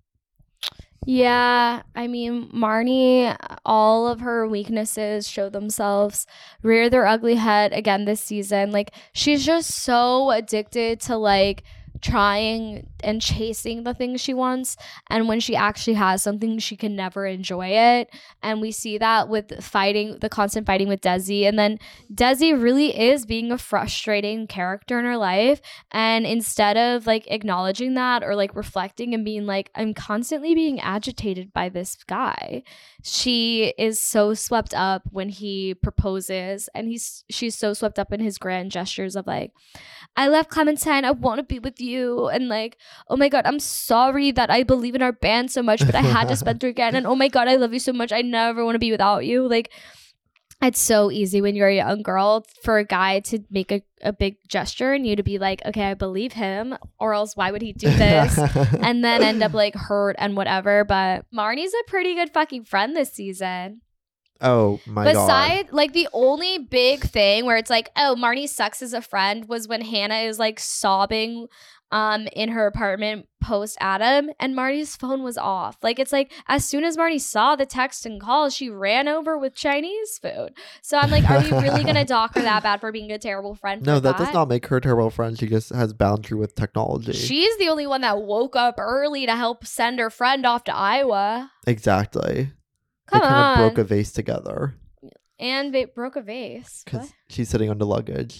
Yeah, I mean, Marnie, all of her weaknesses show themselves, rear their ugly head again this season. Like, she's just so addicted to like trying and chasing the things she wants, and when she actually has something, she can never enjoy it. And we see that with fighting, the constant fighting with Desi. And then Desi really is being a frustrating character in her life, and instead of like acknowledging that or like reflecting and being like, I'm constantly being agitated by this guy, she is so swept up when he proposes, and he's she's so swept up in his grand gestures of like, I love Clementine, I want to be with you, and like, oh my god, I'm sorry that I believe in our band so much, but I had to spend through again, and oh my god, I love you so much, I never want to be without you. Like, it's so easy when you're a young girl for a guy to make a, a big gesture and you to be like, okay, I believe him, or else why would he do this? And then end up like hurt and whatever. But Marnie's a pretty good fucking friend this season. Oh my Beside, god. like, the only big thing where it's like, oh, Marnie sucks as a friend was when Hannah is like sobbing um in her apartment post Adam, and Marnie's phone was off. Like, it's like as soon as Marnie saw the text and call, she ran over with Chinese food. So I'm like, are we really gonna dock her that bad for being a terrible friend? No, that, that does not make her a terrible friend. She just has boundary with technology. She's the only one that woke up early to help send her friend off to Iowa. Exactly. Come they kind on. of broke a vase together. And they broke a vase. Because What? she's sitting on the luggage.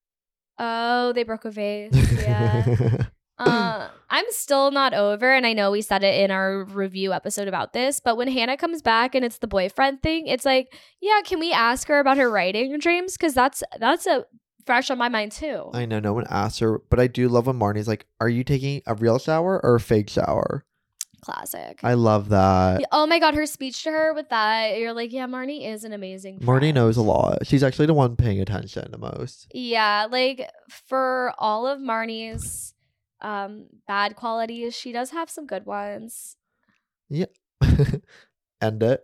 Oh, they broke a vase. Yeah. uh, I'm still not over, and I know we said it in our review episode about this, but when Hannah comes back and it's the boyfriend thing, it's like, yeah, can we ask her about her writing dreams? Because that's that's a fresh on my mind too. I know no one asked her, but I do love when Marnie's like, are you taking a real shower or a fake shower? Classic. I love that. Yeah, oh my god, her speech to her with that, you're like, yeah, Marnie is an amazing friend. Marnie knows a lot. She's actually the one paying attention the most. Yeah, like for all of Marnie's um bad qualities, she does have some good ones. Yeah. End it.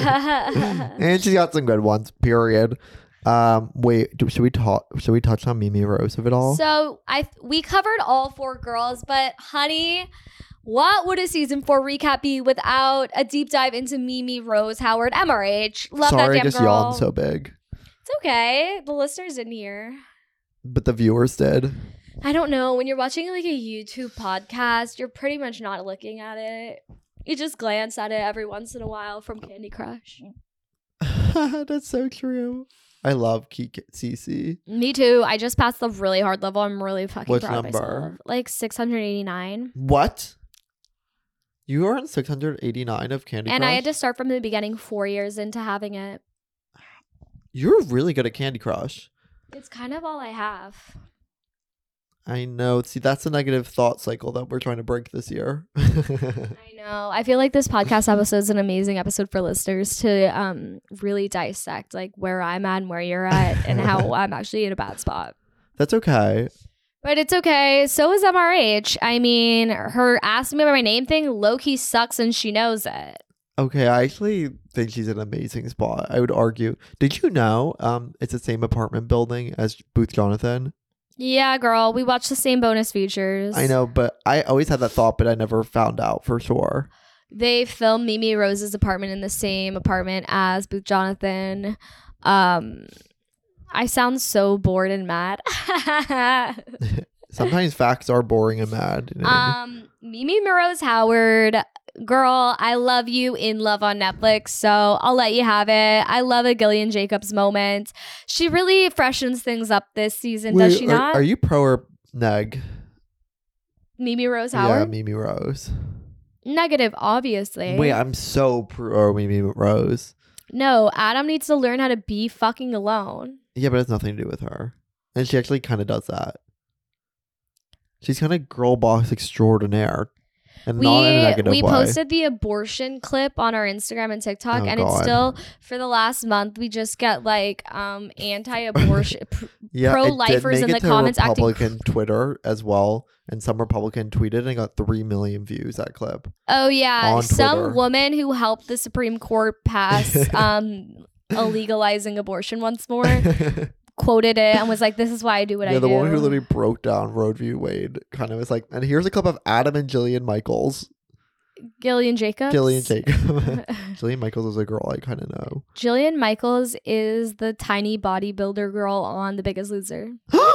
And she got some good ones, period. Um, wait, do, should we talk? Should we touch on Mimi Rose of it all? So I we covered all four girls, but honey, what would a season four recap be without a deep dive into Mimi Rose Howard M R H? Love Sorry, that damn just girl. yawned so big. It's okay. The listeners didn't hear. But the viewers did. I don't know. When you're watching like a YouTube podcast, you're pretty much not looking at it. You just glance at it every once in a while from Candy Crush. That's so true. I love Kiki Cece. Me too. I just passed the really hard level. I'm really fucking Which proud number? of myself. Like six hundred eighty-nine. What? You are on six hundred eighty-nine of Candy And Crush? I had to start from the beginning four years into having it. You're really good at Candy Crush. It's kind of all I have. I know. See, that's a negative thought cycle that we're trying to break this year. I know. I feel like this podcast episode is an amazing episode for listeners to um really dissect like where I'm at and where you're at and how I'm actually in a bad spot. That's okay. But it's okay. So is M R H. I mean, her asking me about my name thing low-key sucks and she knows it. Okay, I actually think she's in an amazing spot. I would argue. Did you know um it's the same apartment building as Booth Jonathan? Yeah, girl. We watched the same bonus features. I know, but I always had that thought, but I never found out for sure. They filmed Mimi Rose's apartment in the same apartment as Booth Jonathan. Um, I sound so bored and mad. Sometimes facts are boring and mad. You know? Um, Mimi Rose Howard, girl, I love you, in love on Netflix, so I'll let you have it. I love a Gillian Jacobs moment. She really freshens things up this season, Wait, does she are, not? Are you pro or neg? Mimi Rose Yeah, Howard? Mimi Rose. Negative, obviously. Wait, I'm so pro Mimi Rose. No, Adam needs to learn how to be fucking alone. Yeah, but it has nothing to do with her. And she actually kind of does that. She's kind of girl boss extraordinaire. And We not in a negative we way. posted the abortion clip on our Instagram and TikTok, Oh, and it's God. still, for the last month, we just get like um anti-abortion pr- yeah, pro-lifers it did in make the it to comments acting Republican Twitter as well. And some Republican tweeted and got three million views, that clip. Oh yeah, on some Twitter. woman who helped the Supreme Court pass um illegalizing abortion once more quoted it and was like, "This is why I do what yeah, I the do." woman who literally broke down Roe v. Wade kind of was like, and here's a clip of Adam and Jillian Michaels. Gillian Jacobs. Gillian Jacobs. Jillian Michaels is a girl I kind of know. Jillian Michaels is the tiny bodybuilder girl on The Biggest Loser.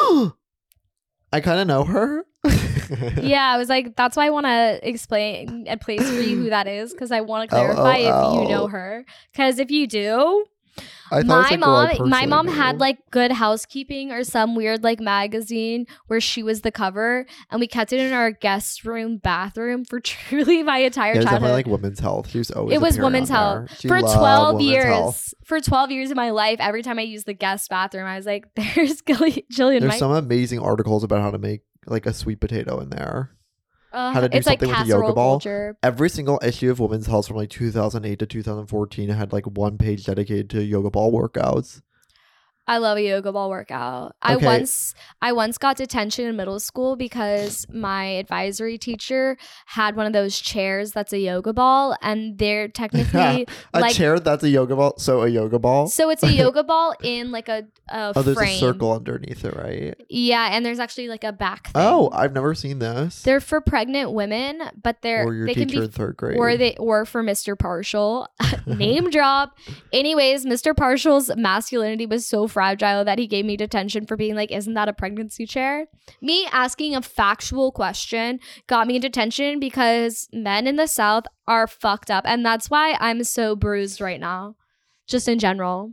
I kind of know her. Yeah, I was like, that's why I want to explain and place for you who that is, because I want to Oh, clarify oh, if you oh. know her. Because if you do, I thought it was my a girl I mom, my personally mom knew. had like Good Housekeeping or some weird like magazine where she was the cover, and we kept it in our guest room bathroom for truly my entire Yeah, it was childhood. definitely like Women's Health. She was always It was appearing Women's on Health there. She for loved twelve Women's years. Health. For twelve years of my life, every time I used the guest bathroom, I was like, "There's Gillian, Jillian." There's Mike- some amazing articles about how to make like a sweet potato in there. uh, how to do it's like something with a casserole yoga ball. culture. Every single issue of Women's Health from like two thousand eight to two thousand fourteen had like one page dedicated to yoga ball workouts. I love a yoga ball workout. I Okay. once I once got detention in middle school because my advisory teacher had one of those chairs that's a yoga ball, and they're technically a like chair that's a yoga ball. So a yoga ball. so it's a yoga ball in like a, a oh, there's frame. a circle underneath it, right? Yeah, and there's actually like a back thing. Oh, I've never seen this. They're for pregnant women, but they're or your they teacher can be in third grade. or they or for Mister Partial. Name drop. Anyways, Mister Partial's masculinity was so fragile that he gave me detention for being like, "Isn't that a pregnancy chair?" Me asking a factual question got me detention because men in the South are fucked up, and that's why I'm so bruised right now. Just in general.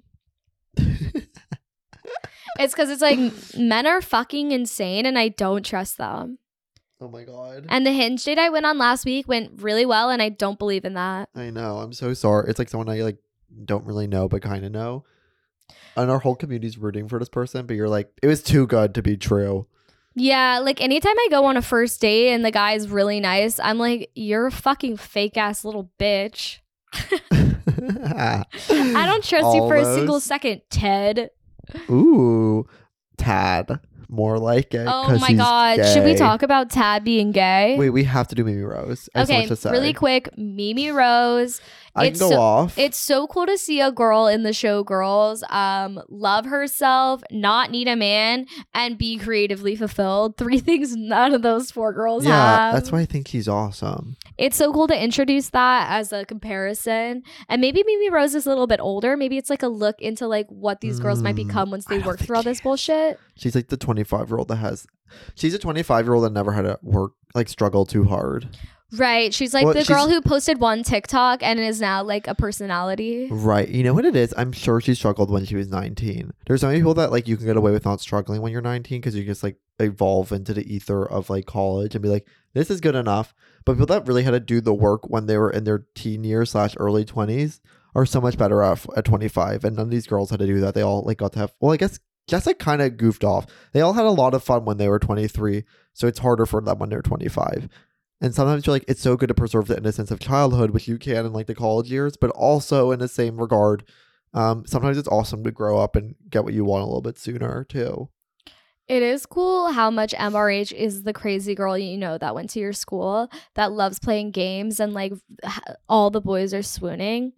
It's because it's like men are fucking insane and I don't trust them. Oh my god. And the Hinge date I went on last week went really well, and I don't believe in that. I know. I'm so sorry. It's like someone I like don't really know but kind of know. And our whole community's rooting for this person, but you're like, it was too good to be true. Yeah, like anytime I go on a first date and the guy's really nice, I'm like, "You're a fucking fake ass little bitch. I don't trust you for a single Almost. second, Ted." Ooh, Tad. More like it. Oh 'cause my he's god. Should we gay. talk about Tad being gay? Wait, we have to do Mimi Rose. I have so Okay, much to say. really quick. Mimi Rose. I it's can go so- off. It's so cool to see a girl in the show Girls um love herself, not need a man, and be creatively fulfilled. Three things none of those four girls yeah, have. that's why I think she's awesome. It's so cool to introduce that as a comparison. And maybe Mimi Rose is a little bit older. Maybe it's like a look into like what these girls might Mm, become once I they don't work think through all she this is. bullshit. She's like the twenty-five year old that has. She's a twenty-five year old that never had to work, like struggle too hard. Right. She's like Well, the she's- girl who posted one TikTok and is now like a personality. Right. You know what it is? I'm sure she struggled when she was nineteen. There's so many people that like you can get away with not struggling when you're nineteen because you just like evolve into the ether of like college and be like, this is good enough. But people that really had to do the work when they were in their teen years slash early twenties are so much better off at twenty-five. And none of these girls had to do that. They all like got to have, well, I guess Jessica kind of goofed off. They all had a lot of fun when they were twenty-three. So it's harder for them when they're twenty-five. And sometimes you're like, it's so good to preserve the innocence of childhood, which you can in like the college years, but also in the same regard, um, sometimes it's awesome to grow up and get what you want a little bit sooner too. It is cool how much M R H is the crazy girl you know that went to your school that loves playing games and like all the boys are swooning.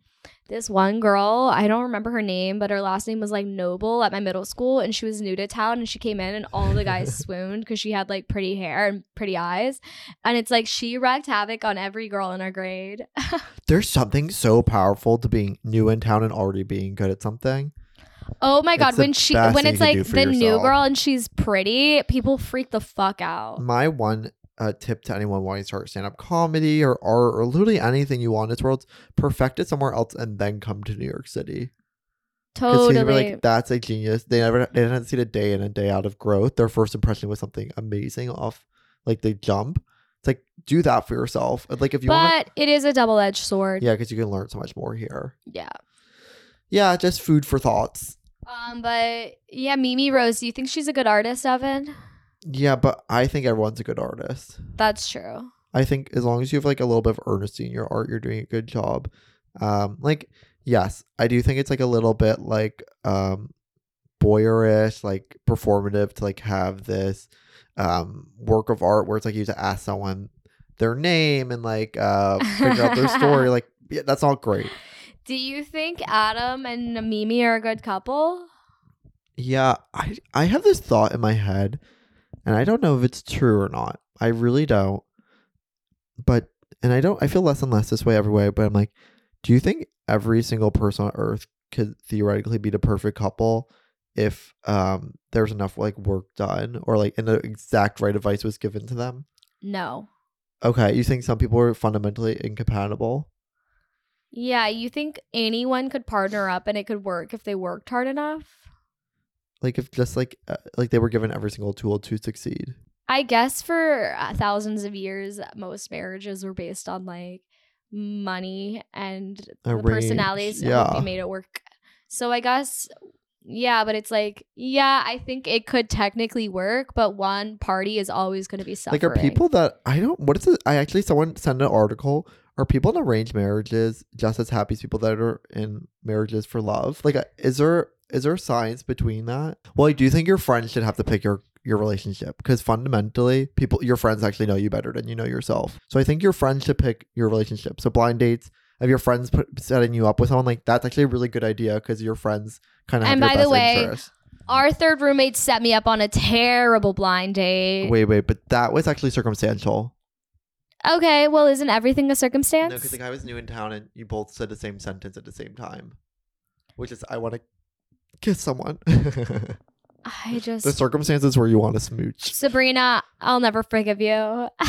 this one girl, I don't remember her name, but her last name was like Noble at my middle school, and she was new to town, and she came in and all the guys swooned because she had like pretty hair and pretty eyes, and it's like she wreaked havoc on every girl in our grade. There's something so powerful to being new in town and already being good at something. Oh my god, It's the when she best when thing it's you can like do for the new yourself. girl and she's pretty, people freak the fuck out. My one uh, tip to anyone wanting to start stand-up comedy or art or literally anything you want in this world, perfect it somewhere else and then come to New York City. Because Totally. like, that's a genius. They never they didn't see the day in and day out of growth. Their first impression was something amazing off like they jump. It's like, do that for yourself. Like if you want, But it is a double-edged sword. yeah, because you can learn so much more here. Yeah. Yeah, just food for thoughts. Um, but yeah, Mimi Rose, do you think she's a good artist, Evan? Yeah, but I think everyone's a good artist. That's true. I think as long as you have like a little bit of earnesty in your art, you're doing a good job. Um, like, yes, I do think it's like a little bit like um boyerish, like performative to like have this um work of art where it's like you have to ask someone their name and like uh figure out their story. Like, yeah, that's all great. Do you think Adam and Mimi are a good couple? Yeah, I I have this thought in my head, and I don't know if it's true or not. I really don't. But and I don't I feel less and less this way every way, but I'm like, do you think every single person on earth could theoretically be the perfect couple if um there's enough like work done or like and the exact right advice was given to them? No. Okay, you think some people are fundamentally incompatible? Yeah, you think anyone could partner up and it could work if they worked hard enough? Like if just like uh, like they were given every single tool to succeed. I guess for uh, thousands of years, most marriages were based on like money and the Arranged, personalities that yeah. would be made it work. So I guess, yeah, but it's like, yeah, I think it could technically work, but one party is always going to be suffering. Like, are people that I don't what is it? I actually someone sent an article. Are people in arranged marriages just as happy as people that are in marriages for love? Like, uh, is there is there science between that? Well, I do think your friends should have to pick your your relationship because fundamentally, people your friends actually know you better than you know yourself. So I think your friends should pick your relationship. So blind dates, if your friends put, setting you up with someone, like that's actually a really good idea because your friends kind of have And your by best the way, interest. Our third roommate set me up on a terrible blind date. Wait, wait, but that was actually circumstantial. Okay, well, isn't everything a circumstance? No, because the guy was new in town and you both said the same sentence at the same time, which is I want to kiss someone. I just The circumstances where you want to smooch. Sabrina, I'll never forgive you.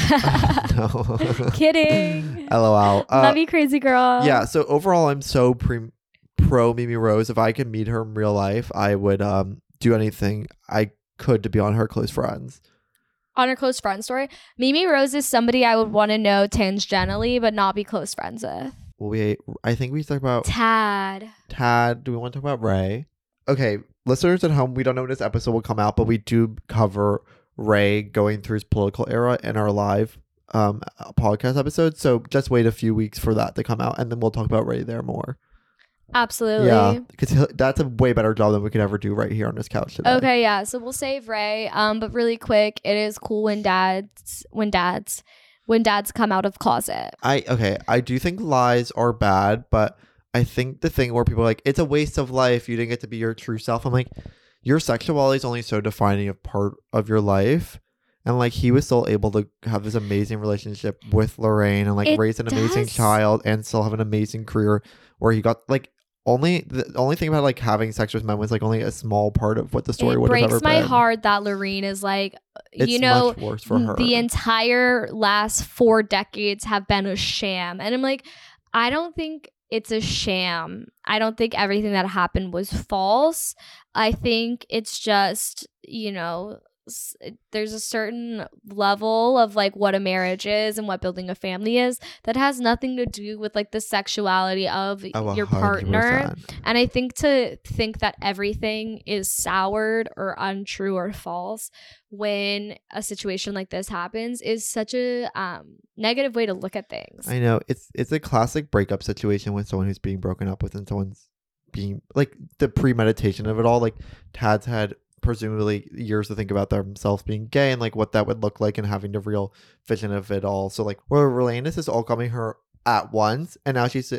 No. Kidding. LOL. Uh, Love you, crazy girl. Yeah. So overall, I'm so pre- pro Mimi Rose. If I could meet her in real life, I would um do anything I could to be on her close friends. On her close friend story, Mimi Rose is somebody I would want to know tangentially, but not be close friends with. Wait, I think we talked about Tad. Tad. Do we want to talk about Ray? Okay, listeners at home, we don't know when this episode will come out, but we do cover Ray going through his political era in our live um podcast episode. So just wait a few weeks for that to come out, and then we'll talk about Ray there more. Absolutely. Yeah, because that's a way better job than we could ever do right here on this couch today. Okay, yeah. So we'll save Ray. Um, but really quick, it is cool when dads when dads when dads come out of closet. I okay, I do think lies are bad, but I think the thing where people are like, it's a waste of life, you didn't get to be your true self. I'm like, your sexuality is only so defining of part of your life. And like he was still able to have this amazing relationship with Lorraine and like It raise an amazing does. child and still have an amazing career where he got like only the only thing about like having sex with men was like only a small part of what the story It would have breaks ever my been. heart that Lorene is like, It's you know, much worse for her. the entire last four decades have been a sham. And I'm like, I don't think it's a sham. I don't think everything that happened was false. I think it's just, you know, s- there's a certain level of like what a marriage is and what building a family is that has nothing to do with like the sexuality of Oh, your one hundred partner. percent. And I think to think that everything is soured or untrue or false when a situation like this happens is such a um, negative way to look at things. I know it's it's a classic breakup situation with someone who's being broken up with and someone's being like the premeditation of it all. Like Tad's had presumably years to think about themselves being gay and like what that would look like and having the real vision of it all. So like where Relanus is all coming her at once, and now she's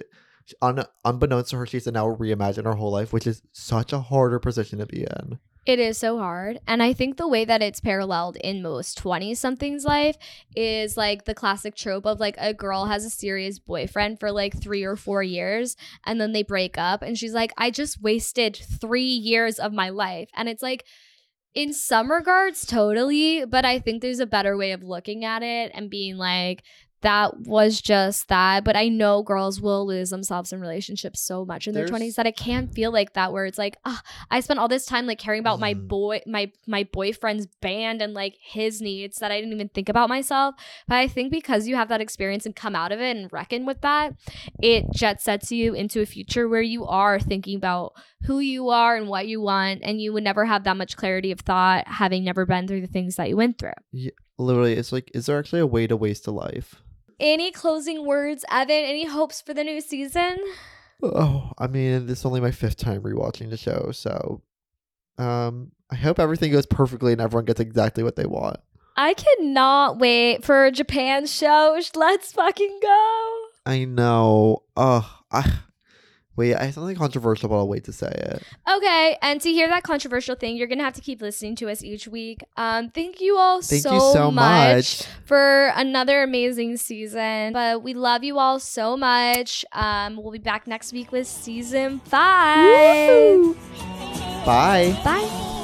Un- unbeknownst to her, she's to now reimagine her whole life, which is such a harder position to be in. It is so hard. And I think the way that it's paralleled in most twenty-somethings life is like the classic trope of like a girl has a serious boyfriend for like three or four years and then they break up and she's like, I just wasted three years of my life. And it's like, in some regards, totally. But I think there's a better way of looking at it and being like, that was just that. But I know girls will lose themselves in relationships so much in their There's- twenties that it can feel like that, where it's like, ah, I spent all this time like caring about my Mm. boy, my my boyfriend's band and like his needs that I didn't even think about myself. But I think because you have that experience and come out of it and reckon with that, it jet sets you into a future where you are thinking about who you are and what you want, and you would never have that much clarity of thought having never been through the things that you went through. Literally, it's like, is there actually a way to waste a life? Any closing words, Evan? Any hopes for the new season? Oh, I mean, this is only my fifth time rewatching the show, so um, I hope everything goes perfectly and everyone gets exactly what they want. I cannot wait for Japan's show. Let's fucking go. I know. Ugh. I, wait, I have something controversial, but I'll wait to say it. Okay, and to hear that controversial thing, you're gonna have to keep listening to us each week. Um, thank you all Thank so, you so much, much. for another amazing season. But we love you all so much. Um, we'll be back next week with season five. Bye. Bye.